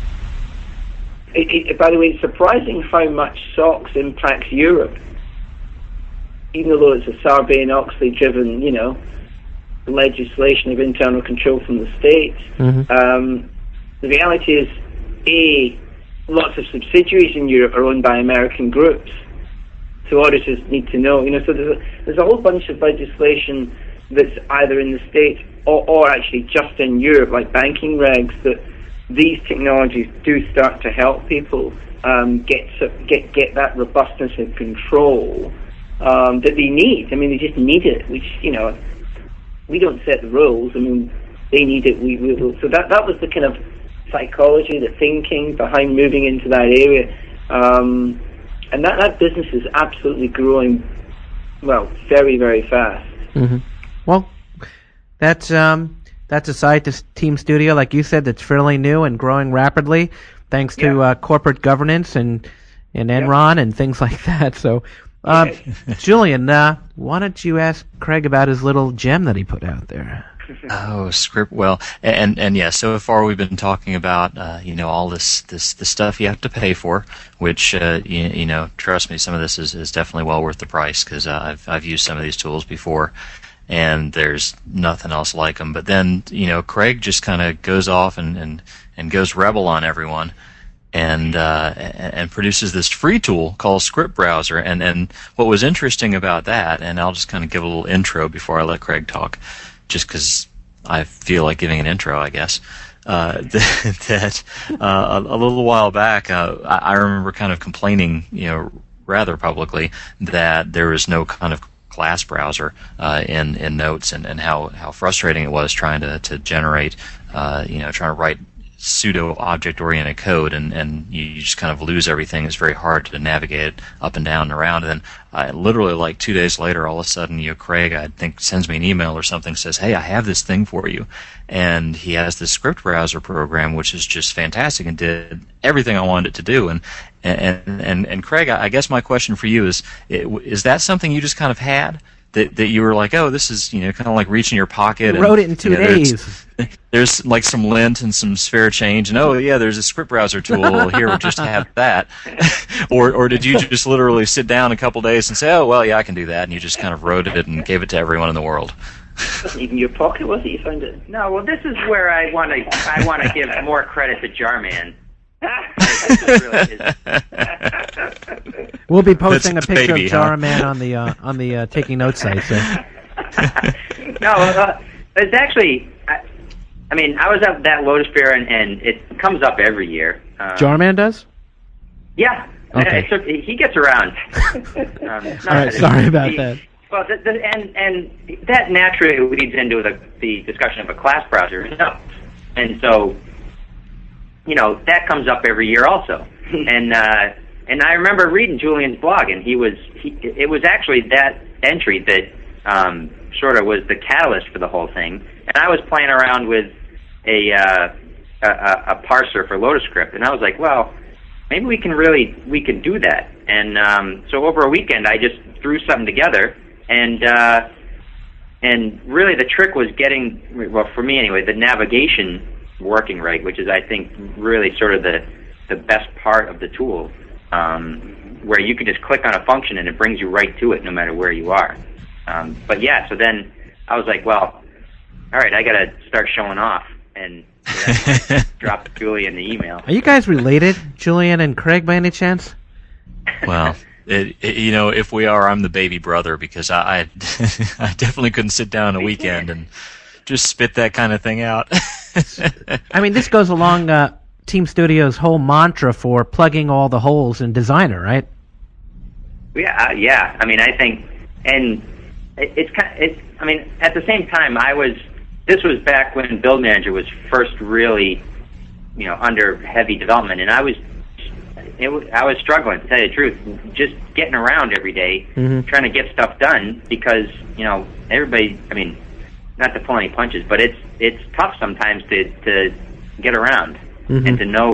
It, it, by the way, it's surprising how much SOX impacts Europe, even though it's a Sarbanes-Oxley driven, you know, legislation of internal control from the states. Mm-hmm. Um, the reality is, A, lots of subsidiaries in Europe are owned by American groups. So auditors need to know, you know, so there's a, there's a whole bunch of legislation that's either in the States or, or actually just in Europe, like banking regs, that these technologies do start to help people um, get, get, get that robustness and control um, that they need. I mean, they just need it, which, you know, we don't set the rules. I mean, they need it, we will. So that, that was the kind of psychology, the thinking behind moving into that area. Um, and that, that business is absolutely growing, well, very, very fast. Mm-hmm. Well, that's um, that's a site, this Team Studio, like you said, that's fairly new and growing rapidly, thanks to Yeah. uh, corporate governance and, and Enron Yeah. and things like that. So, um, Okay. Julian, uh, why don't you ask Craig about his little gem that he put out there? Oh, script. Well, and and yeah. So far, we've been talking about uh, you know all this this the stuff you have to pay for, which uh, you, you know, trust me, some of this is, is definitely well worth the price because uh, I've I've used some of these tools before, and there's nothing else like them. But then you know, Craig just kind of goes off and, and and goes rebel on everyone, and uh, and produces this free tool called Script Browser. And and what was interesting about that, and I'll just kind of give a little intro before I let Craig talk, just because I feel like giving an intro, I guess. Uh, that uh, a, a little while back, uh, I, I remember kind of complaining, you know, rather publicly that there was no kind of class browser uh, in in Notes, and, and how, how frustrating it was trying to to generate, uh, you know, trying to write pseudo object-oriented code, and, and you just kind of lose everything. It's very hard to navigate it up and down and around. And then I literally, like two days later, all of a sudden, you know, Craig, I think, sends me an email or something, says, hey, I have this thing for you. And he has this script browser program, which is just fantastic and did everything I wanted it to do. And and and, and Craig, I guess my question for you is, is that something you just kind of had? That that you were like, oh, this is, you know, kind of like reaching your pocket. You wrote it in two you know, days. There's, there's like some lint and some spare change, and oh yeah, there's a script browser tool here. We'll just have that. or or did you just literally sit down a couple days and say, oh well, yeah, I can do that, and you just kind of wrote it and gave it to everyone in the world? It wasn't even your pocket, was it? You found it? No, well, this is where I want to I want to give more credit to Jarman. We'll be posting That's a picture baby, of huh? Jarman on the uh, on the uh, Taking Notes site. So. No, uh, it's actually. I, I mean, I was at that Lotus Fair, and, and it comes up every year. Um, Jarman does? Yeah. Okay. So he gets around. um, All right, sorry about he, that. Well, the, the, and and that naturally leads into the, the discussion of a class browser. No. And so, you know, that comes up every year also. and uh, and I remember reading Julian's blog, and he was he, it was actually that entry that um, sort of was the catalyst for the whole thing. And I was playing around with a uh, a, a parser for LotusScript, and I was like, well, maybe we can really we can do that. And um, so over a weekend, I just threw something together, and uh, and really the trick was getting, well, for me anyway, the navigation working right, which is, I think, really sort of the the best part of the tool, um, where you can just click on a function and it brings you right to it no matter where you are. Um, but yeah, so then I was like, well, all right, I got to start showing off, and so dropped Julian the email. Are you guys related, Julian and Craig, by any chance? Well, it, it, you know, if we are, I'm the baby brother, because I I, I definitely couldn't sit down a weekend and just spit that kind of thing out. I mean, this goes along uh, Team Studio's whole mantra for plugging all the holes in Designer, right? Yeah, uh, yeah. I mean, I think, and it, it's kind of, it's. I mean, at the same time, I was. This was back when Build Manager was first really, you know, under heavy development, and I was, it was, I was struggling, to tell you the truth, just getting around every day, mm-hmm. trying to get stuff done, because, you know, everybody. I mean, not to pull any punches, but it's it's tough sometimes to to get around, mm-hmm. and to know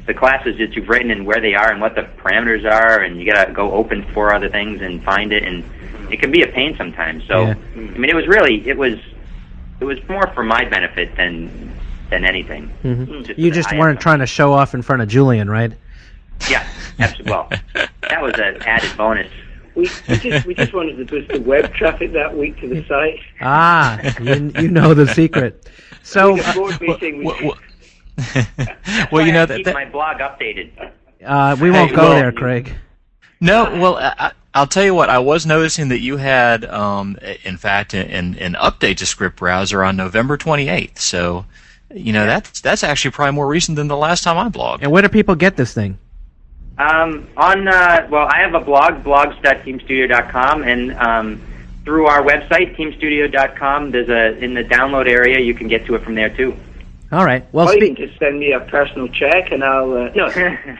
the classes that you've written and where they are and what the parameters are, and you got to go open four other things and find it, and it can be a pain sometimes. So, Yeah. I mean, it was really it was it was more for my benefit than than anything. Mhm. Just You that just I weren't had- trying to show off in front of Julian, right? Yeah, absolutely. Well, that was an added bonus. We, we just we just wanted to boost the web traffic that week to the site. Ah, you, you know the secret. So, We got board meeting. We- Well, well, That's well, why you know I that, keep that my blog updated. uh, we won't Hey, go well- there, Craig. no. Well, I, I'll tell you what. I was noticing that you had, um, in fact, an, an update to Script Browser on November twenty-eighth. So, you know, that's that's actually probably more recent than the last time I blogged. And where do people get this thing? Um, on uh, well, I have a blog, blogs dot team studio dot com, and um, through our website, team studio dot com. There's a in the download area. You can get to it from there too. All right. Well, or you spe- can just send me a personal check and I'll... Uh, no.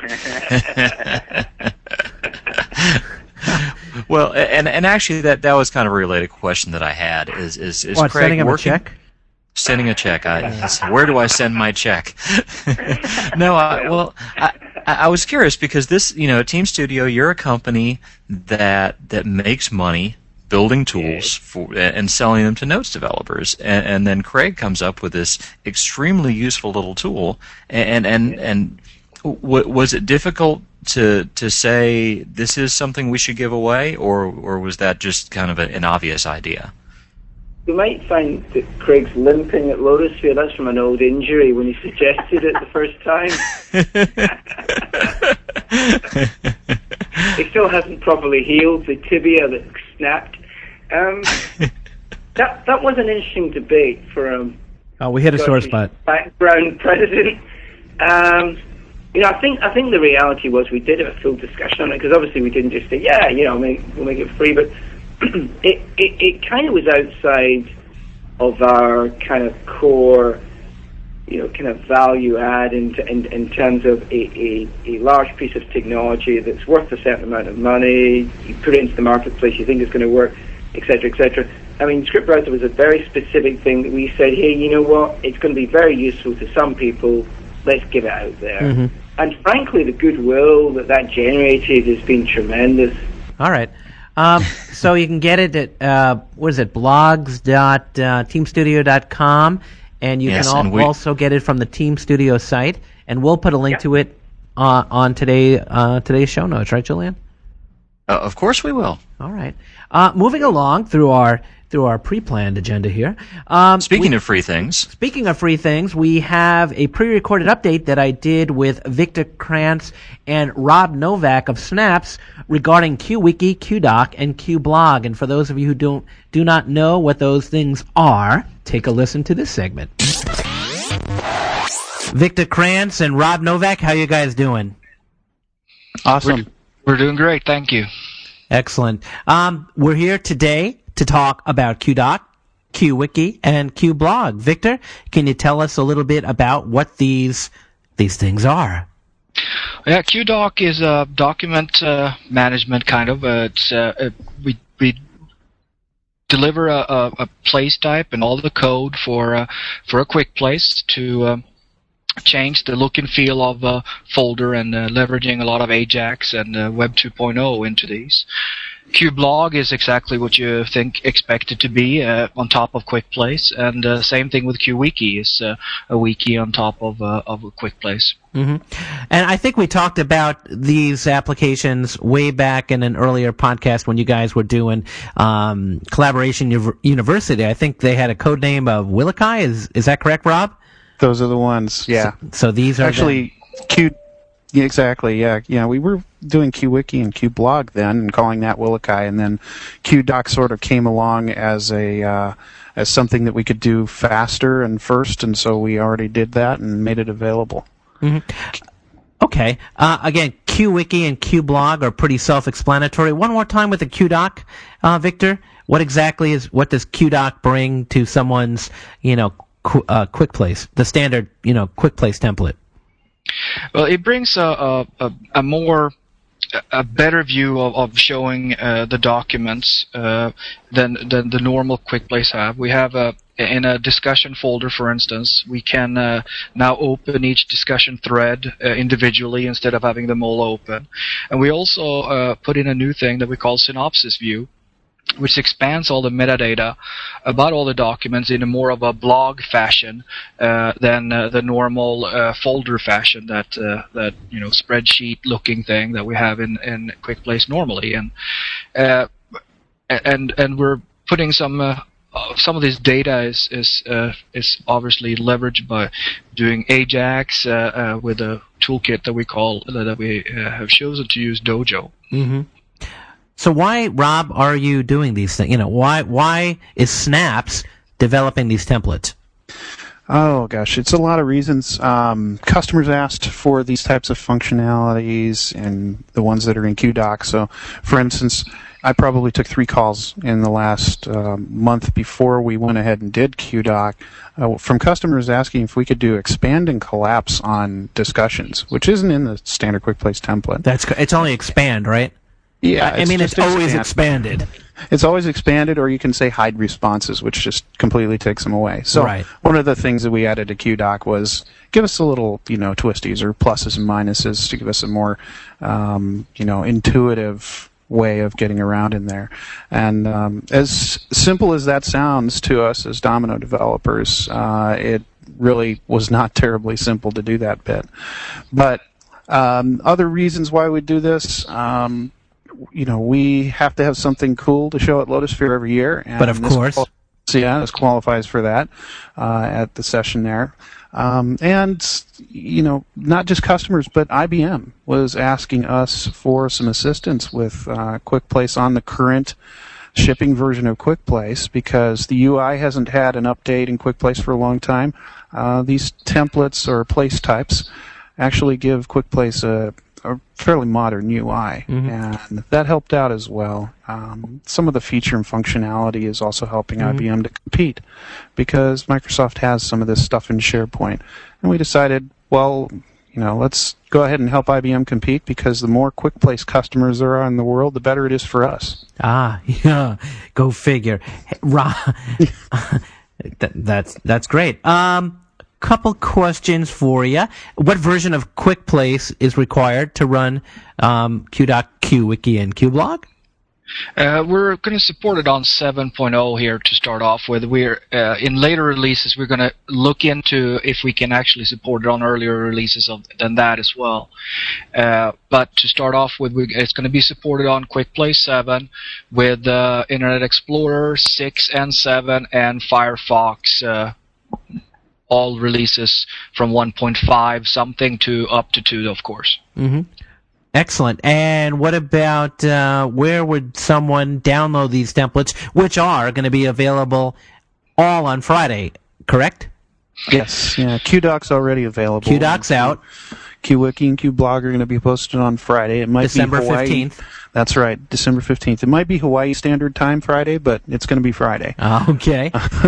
Well, and and actually, that, that was kind of a related question that I had. Is is is what, Craig sending him working? a check? Sending a check. I, where do I send my check? no, I, well, I, I was curious because this, you know, Team Studio, you're a company that that makes money building tools for and selling them to Notes developers, and, and then Craig comes up with this extremely useful little tool, and and and w- was it difficult to to say this is something we should give away, or or was that just kind of a, an obvious idea? You might find that Craig's limping at Lotusphere. That's from an old injury when he suggested it the first time. He still hasn't properly healed the tibia that snapped. Um, that that was an interesting debate for um, Oh, we hit a sore Scottish spot. background president. Um, you know, I think I think the reality was we did have a full discussion on it because obviously we didn't just say, yeah, you know, make, we'll make it free, but it, it it kind of was outside of our kind of core, you know, kind of value add in in, in terms of a, a, a large piece of technology that's worth a certain amount of money. You put it into the marketplace, you think it's going to work, et cetera, et cetera. I mean, Script Browser was a very specific thing that we said, hey, you know what, it's going to be very useful to some people. Let's give it out there. Mhm. And frankly, the goodwill that that generated has been tremendous. All right. Um, so you can get it at, uh, what is it, blogs dot team studio dot com, and you Yes, can al- and we- also get it from the Team Studio site, and we'll put a link Yeah. to it uh, on today uh, today's show notes, right, Julian? Uh, of course we will. All right. Uh, moving along through our through our pre-planned agenda here. Um, Speaking we- of free things, Speaking of free things, we have a pre-recorded update that I did with Victor Krantz and Rob Novak of Snaps regarding QWiki, QDoc, and QBlog. And for those of you who don't do not know what those things are, take a listen to this segment. Victor Krantz and Rob Novak, how you guys doing? Awesome. We're, we're doing great, thank you. Excellent. Um, we're here today to talk about QDoc, QWiki, and QBlog. Victor, can you tell us a little bit about what these these things are? Yeah, QDoc is a document uh, management kind of. Uh, it's uh, uh, we we deliver a, a, a place type and all the code for uh, for a quick place to uh, change the look and feel of a folder, and uh, leveraging a lot of Ajax and uh, Web two point oh into these. QBlog is exactly what you think expect it to be, uh, on top of QuickPlace, and uh, same thing with QWiki is uh, a wiki on top of uh, of a QuickPlace. Mm-hmm. And I think we talked about these applications way back in an earlier podcast when you guys were doing um, Collaboration U- University. I think they had a code name of Willikai. Is is that correct, Rob? Those are the ones, yeah. So, so these are Actually, Q, yeah, exactly, yeah. Yeah, we were doing QWiki and QBlog then, and calling that Willikai, and then QDoc sort of came along as a uh, as something that we could do faster and first, and so we already did that and made it available. Mm-hmm. Okay. Uh, again, QWiki and QBlog are pretty self-explanatory. One more time with the QDoc, uh, Victor. What exactly is what does QDoc bring to someone's, you know, qu- uh, QuickPlace, the standard, you know, QuickPlace template? Well, it brings a a, a, a more a better view of, of showing uh, the documents uh, than than the normal QuickPlace have. We have a in a discussion folder, for instance, we can uh, now open each discussion thread uh, individually instead of having them all open. And we also uh, put in a new thing that we call Synopsis View, which expands all the metadata about all the documents in a more of a blog fashion uh, than uh, the normal uh, folder fashion that uh, that you know spreadsheet looking thing that we have in in QuickPlace normally. And uh, and and we're putting some. Uh, Uh, some of this data is is uh, is obviously leveraged by doing Ajax uh, uh, with a toolkit that we call uh, that we uh, have chosen to use Dojo. Mm-hmm. So why, Rob, are you doing these things? You know, why why is Snaps developing these templates? Oh gosh, it's a lot of reasons. Um, customers asked for these types of functionalities and the ones that are in QDoc. So, for instance, I probably took three calls in the last uh, month before we went ahead and did QDoc uh, from customers asking if we could do expand and collapse on discussions, which isn't in the standard QuickPlace template. That's it's only expand, right? Yeah, I, I mean it's always expand. expanded. It's always expanded, or you can say hide responses, which just completely takes them away. So right. One of the things that we added to QDoc was give us a little, you know, twisties or pluses and minuses to give us a more, um, you know, intuitive way of getting around in there. And um, as simple as that sounds to us as Domino developers, uh, it really was not terribly simple to do that bit. But um, other reasons why we do this, um, you know, we have to have something cool to show at Lotusphere every year. And but of course. Qual- yeah, this qualifies for that uh, at the session there. Um, and, you know, not just customers, but I B M was asking us for some assistance with uh, QuickPlace on the current shipping version of QuickPlace because the U I hasn't had an update in QuickPlace for a long time. Uh, these templates or place types actually give QuickPlace a, a fairly modern U I, mm-hmm. and that helped out as well. Um, some of the feature and functionality is also helping mm-hmm. I B M to compete because Microsoft has some of this stuff in SharePoint. And we decided, well, you know, let's go ahead and help I B M compete because the more QuickPlace customers there are in the world, the better it is for us. Ah, yeah, go figure. Hey, Rob, that, that's that's great. Um, couple questions for you. What version of QuickPlace is required to run um, QDoc, QWiki, and QBlog? Uh, we're going to support it on seven point oh here to start off with. We're uh, in later releases. We're going to look into if we can actually support it on earlier releases of than that as well. Uh, but to start off with, we, it's going to be supported on QuickPlace seven with uh, Internet Explorer six and seven and Firefox. Uh, all releases from one point five something to up to two, of course. Mm-hmm. Excellent. And what about uh, where would someone download these templates, which are going to be available all on Friday, correct? Yes. Yeah. QDoc's already available. QDoc's out. QWiki and QBlog are going to be posted on Friday. It might December be Hawaii. fifteenth. That's right, December fifteenth. It might be Hawaii Standard Time Friday, but it's going to be Friday. Okay.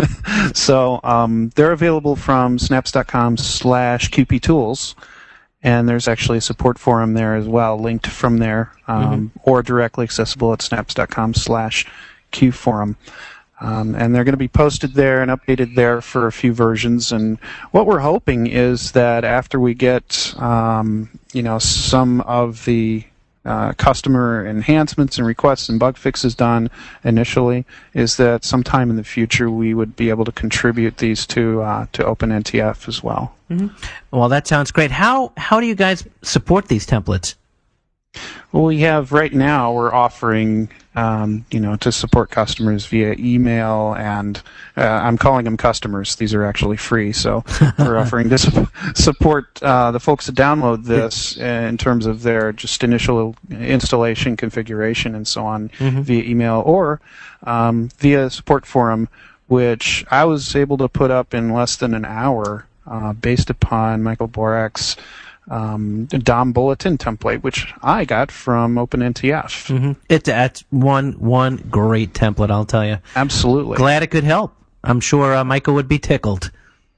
So um, they're available from snaps.com slash qptools. And there's actually a support forum there as well, linked from there, um, mm-hmm. or directly accessible at snaps.com slash qforum. Um, and they're going to be posted there and updated there for a few versions. And what we're hoping is that after we get, um, you know, some of the uh, customer enhancements and requests and bug fixes done initially, is that sometime in the future we would be able to contribute these to uh, to OpenNTF as well. Mm-hmm. Well, that sounds great. How how do you guys support these templates? Well, we have right now we're offering um, you know to support customers via email, and uh, I'm calling them customers. These are actually free, so we're offering to su- support uh, the folks that download this in terms of their just initial installation, configuration, and so on mm-hmm. via email or um, via support forum, which I was able to put up in less than an hour. Uh, based upon Michael Borak's um, D O M bulletin template, which I got from OpenNTF. Mm-hmm. It, that's one one great template, I'll tell you. Absolutely. Glad it could help. I'm sure uh, Michael would be tickled.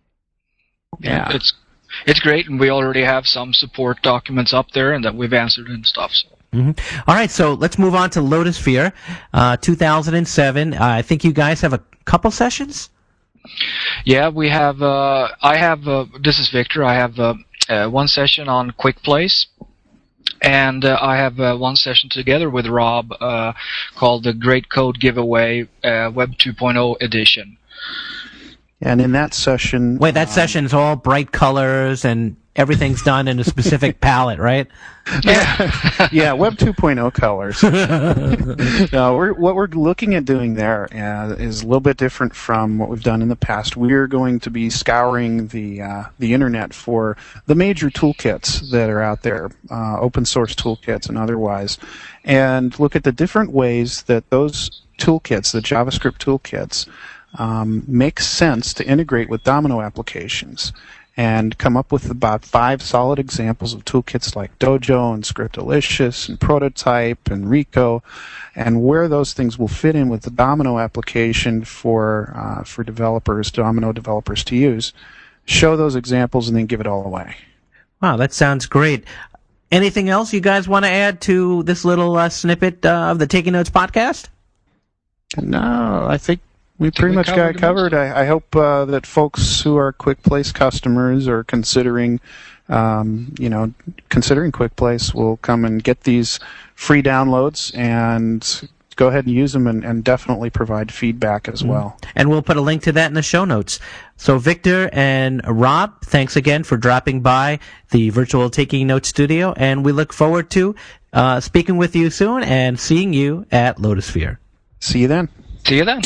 Yeah, it's it's great, and we already have some support documents up there, and that we've answered and stuff. So. Mm-hmm. All right, so let's move on to Lotusphere, uh, two thousand seven. Uh, I think you guys have a couple sessions. Yeah, we have. Uh, I have. Uh, this is Victor. I have uh, uh, one session on Quick Place, and uh, I have uh, one session together with Rob uh, called the Great Code Giveaway uh, Web two point oh edition. And in that session, wait, that um, session's all bright colors and everything's done in a specific palette, right? Yeah, yeah, Web two point oh colors. No, we're, what we're looking at doing there uh, is a little bit different from what we've done in the past. We're going to be scouring the uh, the internet for the major toolkits that are out there, uh, open source toolkits and otherwise, and look at the different ways that those toolkits, the JavaScript toolkits, um, make sense to integrate with Domino applications, and come up with about five solid examples of toolkits like Dojo and Scriptalicious and Prototype and Rico, and where those things will fit in with the Domino application for uh, for developers, Domino developers to use. Show those examples and then give it all away. Wow, that sounds great. Anything else you guys want to add to this little uh, snippet uh, of the Taking Notes podcast? No, I think we pretty we much got it covered. I, I hope uh, that folks who are Quick Place customers or considering, um, you know, considering Quick Place will come and get these free downloads and go ahead and use them, and, and definitely provide feedback as well. And we'll put a link to that in the show notes. So Victor and Rob, thanks again for dropping by the virtual Taking Notes studio, and we look forward to uh, speaking with you soon and seeing you at Lotusphere. See you then. See you then.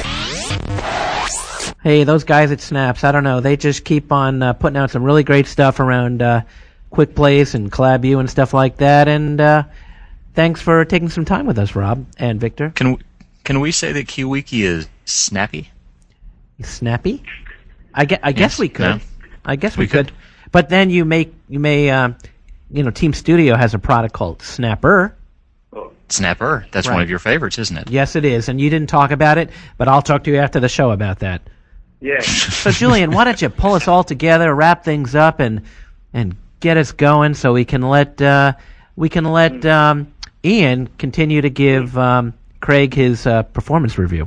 Hey, those guys at Snaps, I don't know, they just keep on uh, putting out some really great stuff around uh, Quick Place and CollabView and stuff like that, and uh, thanks for taking some time with us, Rob and Victor. Can we, can we say that KeyWiki is snappy? Snappy? I, ge- I Yes. guess we could. No. I guess we, We could. could. But then you make you may uh, you know Team Studio has a product called Snapper. Snapper. That's Right. one of your favorites, isn't it? Yes, it is, and you didn't talk about it, but I'll talk to you after the show about that. Yeah. So, Julian, why don't you pull us all together, wrap things up, and and get us going so we can let uh, we can let um, Ian continue to give um, Craig his uh, performance review.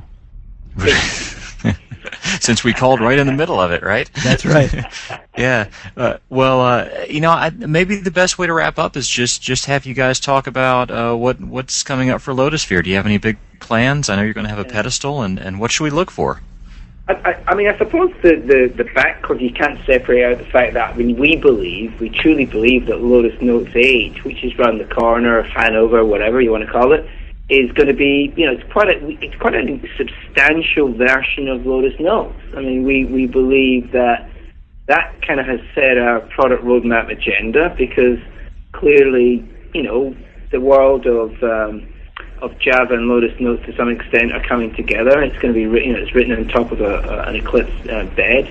Since we called right in the middle of it, right? That's right. Yeah. Uh, well, uh, you know, I, maybe the best way to wrap up is just, just have you guys talk about uh, what what's coming up for Lotusphere. Do you have any big plans? I know you're going to have a pedestal, and, and what should we look for? I, I, I mean, I suppose the, the, the background, you can't separate out the fact that, I mean, we believe, we truly believe that Lotus Notes eight, which is round the corner, Hanover, whatever you want to call it, is going to be, you know, it's quite a, it's quite a substantial version of Lotus Notes. I mean, we, we believe that that kind of has set our product roadmap agenda, because clearly, you know, the world of um, of Java and Lotus Notes to some extent are coming together. It's going to be written, you know, it's written on top of a, a, an Eclipse uh, bed.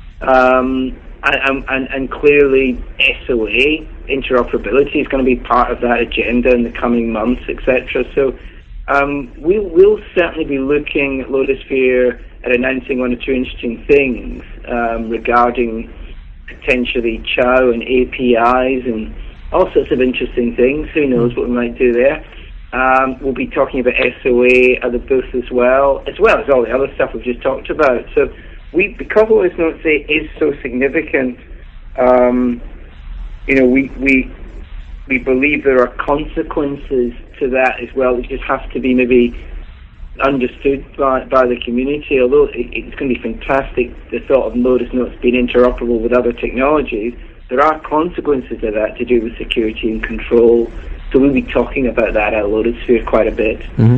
Um, and, and, and clearly S O A, interoperability, is going to be part of that agenda in the coming months, et cetera. So um, we will certainly be looking at Lotusphere at announcing one or two interesting things um, regarding potentially C H O and A P Is and all sorts of interesting things. Who knows what we might do there. Um, we'll be talking about S O A at the booth as well, as well as all the other stuff we've just talked about. So we, because Lotus Notes eight is so significant, um, you know, we, we we believe there are consequences to that as well, which just have to be maybe understood by, by the community. Although it, it's going to be fantastic, the thought of Lotus Notes being interoperable with other technologies, there are consequences of that to do with security and control. So we'll be talking about that at Lotusphere quite a bit. Mm-hmm.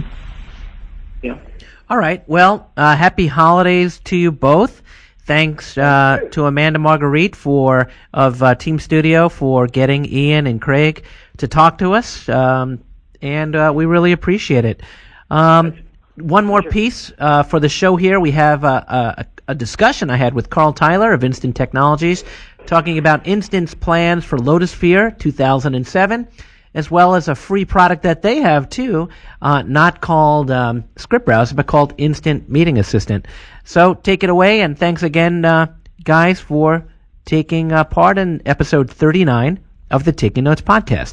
Yeah. All right. Well, uh, happy holidays to you both. Thanks uh, to Amanda Marguerite for of uh, Team Studio for getting Ian and Craig to talk to us, um, and uh, we really appreciate it. Um, one more piece uh, for the show here. We have a, a, a discussion I had with Carl Tyler of Instant Technologies, talking about Instant's plans for Lotusphere two thousand seven, as well as a free product that they have too, uh, not called um, Script Browser, but called Instant Meeting Assistant. So take it away, and thanks again, uh, guys, for taking uh, part in episode thirty-nine of the Taking Notes podcast.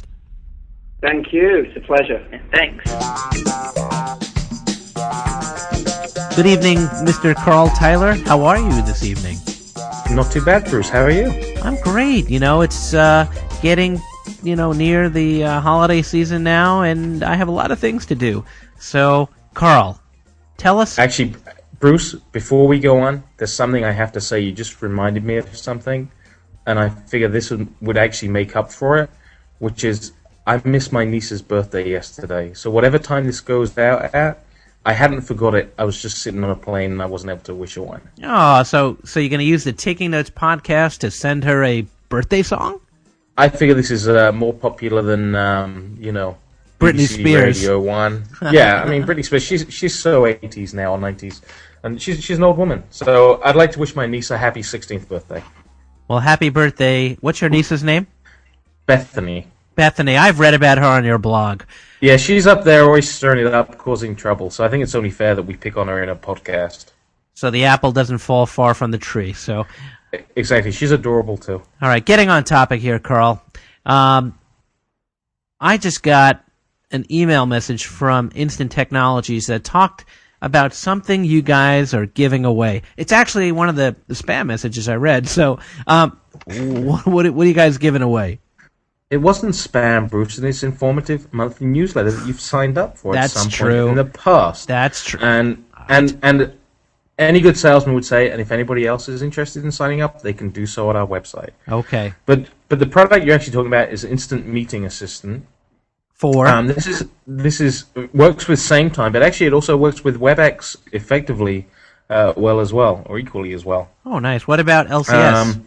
Thank you. It's a pleasure. Thanks. Good evening, Mister Carl Tyler. How are you this evening? Not too bad, Bruce. How are you? I'm great. You know, it's uh, getting, you know, near the uh, holiday season now, and I have a lot of things to do. So, Carl, tell us... Actually, Bruce, before we go on, there's something I have to say. You just reminded me of something, and I figure this would, would actually make up for it, which is I missed my niece's birthday yesterday. So whatever time this goes out at, I hadn't forgot it. I was just sitting on a plane and I wasn't able to wish her one. Oh, so so you're going to use the Taking Notes podcast to send her a birthday song? I figure this is uh, more popular than, um, you know, Britney B B C Spears. Radio One. Yeah, I mean, Britney Spears, she's, she's so eighties now, or nineties. And she's, she's an old woman. So I'd like to wish my niece a happy sixteenth birthday. Well, happy birthday. What's your niece's name? Bethany. Bethany. I've read about her on your blog. Yeah, she's up there always stirring it up, causing trouble. So I think it's only fair that we pick on her in a podcast. So the apple doesn't fall far from the tree. So exactly. She's adorable, too. All right, getting on topic here, Carl. Um, I just got an email message from Instant Technologies that talked about something you guys are giving away. It's actually one of the, the spam messages I read. So um, what, what, what are you guys giving away? It wasn't spam, Bruce, and it's informative monthly newsletter that you've signed up for That's at some true. point in the past. That's true. And and and any good salesman would say, and if anybody else is interested in signing up, they can do so at our website. Okay. But but the product you're actually talking about is Instant Meeting Assistant. For um, this is this is works with SameTime, but actually it also works with WebEx effectively uh, well as well, or equally as well. Oh, nice. What about L C S? Um,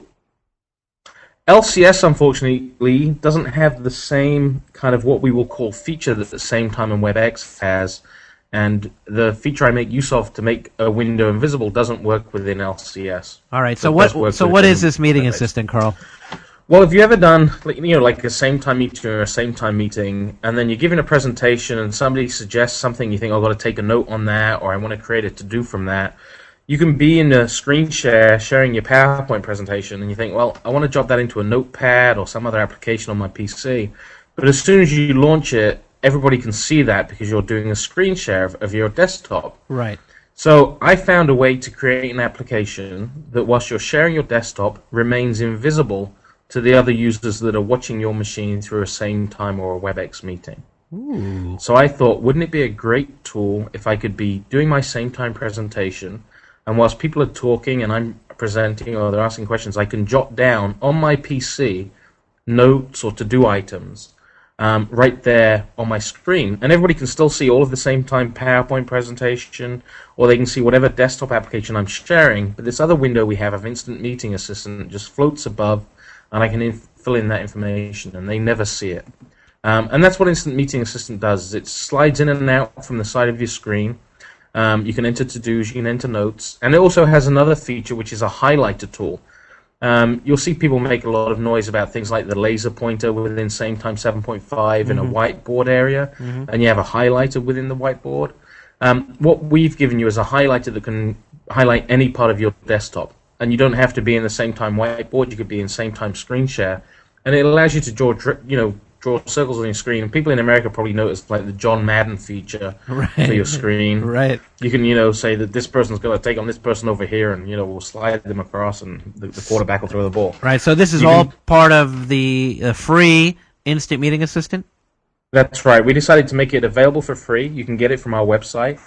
L C S, unfortunately, doesn't have the same kind of what we will call feature that the SameTime and WebEx has, and the feature I make use of to make a window invisible doesn't work within L C S. All right. So what? So what is this meeting WebEx. assistant, Carl? Well, have you ever done, you know, like a same-time meeting or a same-time meeting, and then you're giving a presentation and somebody suggests something, you think, oh, I've got to take a note on that, or I want to create a to-do from that. You can be in a screen share, sharing your PowerPoint presentation, and you think, well, I want to drop that into a notepad or some other application on my P C. But as soon as you launch it, everybody can see that because you're doing a screen share of, of your desktop. Right. So I found a way to create an application that, whilst you're sharing your desktop, remains invisible to the other users that are watching your machine through a SameTime or a WebEx meeting. Ooh. So I thought, wouldn't it be a great tool if I could be doing my SameTime presentation, and whilst people are talking and I'm presenting or they're asking questions, I can jot down on my P C notes or to-do items um, right there on my screen. And everybody can still see all of the SameTime PowerPoint presentation, or they can see whatever desktop application I'm sharing. But this other window we have of Instant Meeting Assistant just floats above, and I can inf- fill in that information, and they never see it. Um, and that's what Instant Meeting Assistant does. Is it slides in and out from the side of your screen. Um, you can enter to-dos, you can enter notes, and it also has another feature, which is a highlighter tool. Um, you'll see people make a lot of noise about things like the laser pointer within SameTime seven point five mm-hmm. in a whiteboard area, mm-hmm. and you have a highlighter within the whiteboard. Um, what we've given you is a highlighter that can highlight any part of your desktop. And you don't have to be in the SameTime whiteboard. You could be in SameTime screen share, and it allows you to draw, you know, draw circles on your screen. And people in America probably noticed like the John Madden feature right. for your screen. Right. You can, you know, say that this person's going to take on this person over here, and you know, we'll slide them across, and the, the quarterback will throw the ball. Right. So this is you all can, part of the uh, free Instant Meeting Assistant. That's right. We decided to make it available for free. You can get it from our website.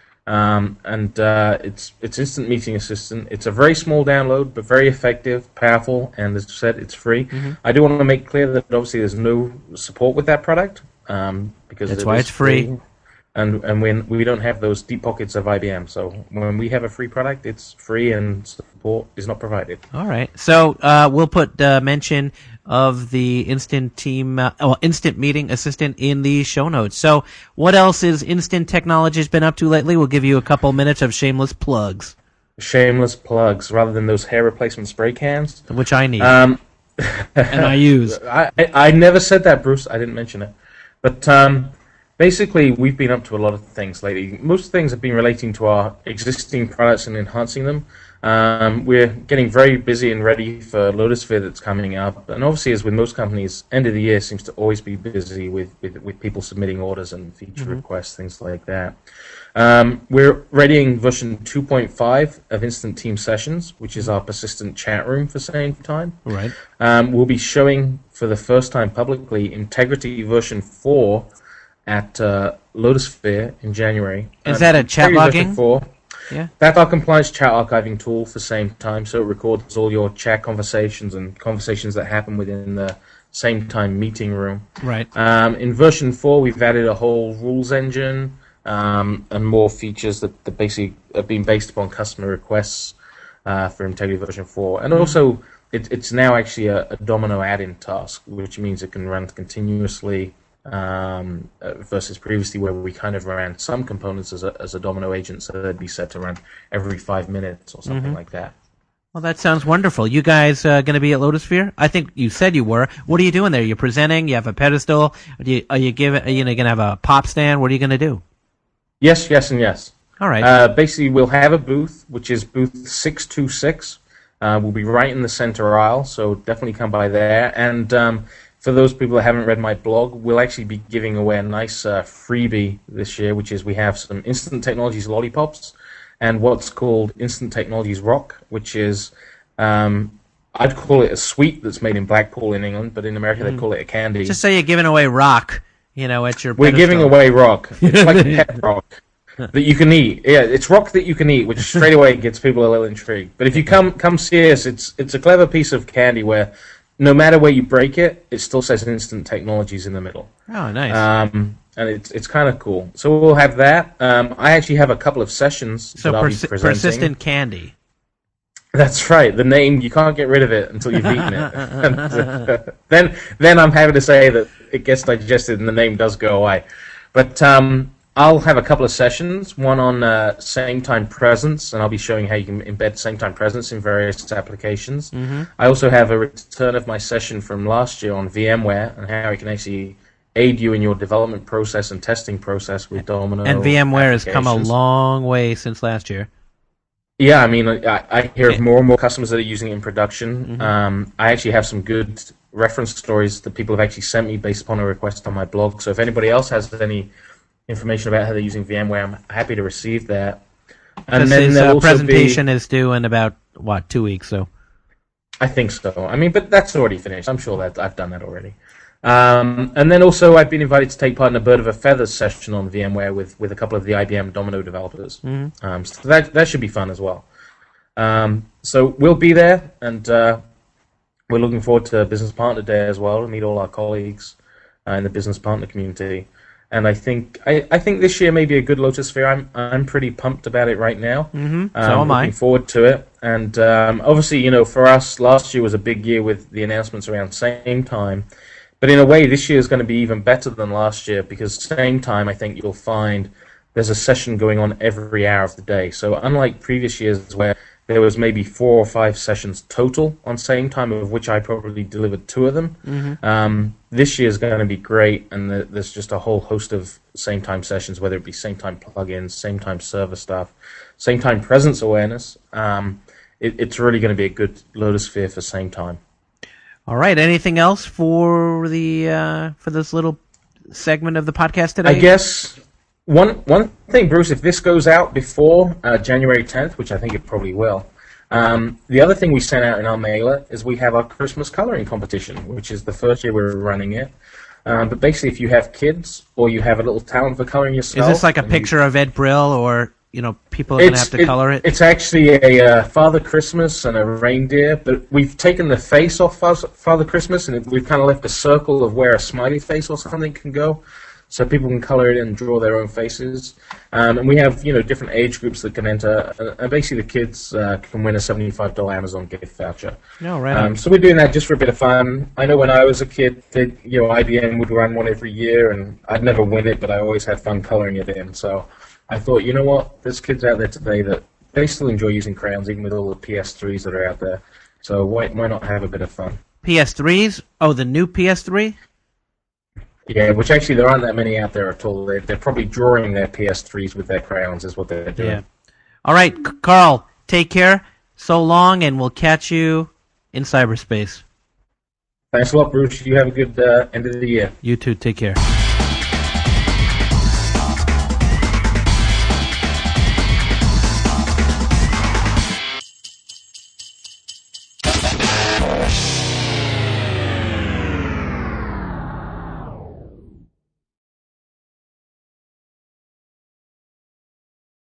Um, and uh, it's it's Instant Meeting Assistant. It's a very small download, but very effective, powerful, and as I said, it's free. Mm-hmm. I do want to make clear that obviously there's no support with that product um, because that's it why it's free. free. And and when we don't have those deep pockets of I B M, so when we have a free product, it's free and support is not provided. All right. So uh, we'll put uh, mention of the Instant Team, uh, oh, Instant Meeting Assistant in the show notes. So what else is Instant Technologies been up to lately? We'll give you a couple minutes of shameless plugs. Shameless plugs, rather than those hair replacement spray cans, which I need um, and I use. I, I I never said that, Bruce. I didn't mention it, but. Um, Basically, we've been up to a lot of things lately. Most things have been relating to our existing products and enhancing them. Um, we're getting very busy and ready for Lotusphere that's coming up. And obviously, as with most companies, end of the year seems to always be busy with, with, with people submitting orders and feature mm-hmm. requests, things like that. Um, we're readying version two point five of Instant Team Sessions, which is our persistent chat room for same time. Right. Um, we'll be showing for the first time publicly Integrity version four at uh, Lotusphere in January. Is um, that a chat Integrity version logging? four. Yeah. That's our compliance chat archiving tool for same time, so it records all your chat conversations and conversations that happen within the same time meeting room. Right. Um, in version four, we've added a whole rules engine um, and more features that, that basically have been based upon customer requests uh, for Integrity version four. And also, it, it's now actually a, a Domino add-in task, which means it can run continuously um, uh, versus previously where we kind of ran some components as a, as a Domino agent, so they'd be set to run every five minutes or something Mhm. like that. Well, that sounds wonderful. You guys uh, going to be at Lotusphere? I think you said you were. What are you doing there? You're presenting? You have a pedestal? Do you, are you give? Are you going to have a pop stand? What are you going to do? Yes, yes, and yes. All right. Uh, basically, we'll have a booth, which is booth six two six. Uh, we'll be right in the center aisle, so definitely come by there. And um, for those people that haven't read my blog, we'll actually be giving away a nice uh, freebie this year, which is we have some Instant Technologies lollipops and what's called Instant Technologies Rock, which is, um, I'd call it a sweet that's made in Blackpool in England, but in America Mm. they call it a candy. Just say you're giving away rock, you know, at your We're pedestal. giving away rock. It's like pet rock that you can eat. Yeah, it's rock that you can eat, which straight away gets people a little intrigued. But if you come come see us, it's it's a clever piece of candy where no matter where you break it, it still says Instant Technologies in the middle. Oh, nice. Um, and it's it's kind of cool. So we'll have that. Um, I actually have a couple of sessions so that I'll persi- be presenting. persistent candy. That's right. The name, you can't get rid of it until you've eaten it. And, uh, then, then I'm happy to say that it gets digested and the name does go away. But um, I'll have a couple of sessions. One on uh, same-time presence, and I'll be showing how you can embed same-time presence in various applications. Mm-hmm. I also have a return of my session from last year on VMware and how it can actually aid you in your development process and testing process with Domino. And VMware has come a applications. long way since last year. Yeah, I mean, I, I hear of more and more customers that are using it in production. Mm-hmm. Um, I actually have some good reference stories that people have actually sent me based upon a request on my blog. So if anybody else has any information about how they're using VMware, I'm happy to receive that. And This then is, there'll uh, also presentation be, is due in about, what, two weeks, so... I think so. I mean, but that's already finished. I'm sure that I've done that already. Um, and then also I've been invited to take part in a Bird of a Feather session on VMware with, with a couple of the I B M Domino developers. Mhm. Um, so that that should be fun as well. Um, so we'll be there, and uh, we're looking forward to Business Partner Day as well, to meet all our colleagues uh, in the business partner community. And I think I, I think this year may be a good Lotusphere. I'm I'm pretty pumped about it right now. Mm-hmm. So Um, am I. looking forward to it. And um, obviously, you know, for us, last year was a big year with the announcements around same time. But in a way, this year is going to be even better than last year because same time, I think you'll find there's a session going on every hour of the day. So unlike previous years where there was maybe four or five sessions total on same time, of which I probably delivered two of them, Mm-hmm. um, this year is going to be great. And the, there's just a whole host of same time sessions, whether it be same time plugins, same time server stuff, same time presence awareness. Um, it, it's really going to be a good Lotusphere for same time. All right. Anything else for the uh, for this little segment of the podcast today? I guess one one thing, Bruce, if this goes out before uh, January tenth, which I think it probably will, um, the other thing we sent out in our mailer is we have our Christmas coloring competition, which is the first year we're running it. Um, but basically, if you have kids or you have a little talent for coloring Is yourself, this like a and you- picture of Ed Brill, or you know, people are going to have to it- color it? It's actually a uh, Father Christmas and a reindeer, but we've taken the face off Faz- Father Christmas and we've kind of left a circle of where a smiley face or something can go, so people can color it and draw their own faces. Um, and we have, you know, different age groups that can enter, uh, and basically the kids uh, can win a seventy-five dollars Amazon gift voucher. No, right on. Um, so we're doing that just for a bit of fun. I know when I was a kid, they, you know, I B M would run one every year, and I'd never win it, but I always had fun coloring it in. So I thought, you know what, there's kids out there today that they still enjoy using crayons, even with all the P S threes that are out there. So why why not have a bit of fun? P S threes? Oh, the new P S three? Yeah, which actually there aren't that many out there at all. They're, they're probably drawing their P S threes with their crayons is what they're doing. Yeah. All right, C- Carl, take care. So long, and we'll catch you in cyberspace. Thanks a lot, Bruce. You have a good uh, end of the year. You too. Take care.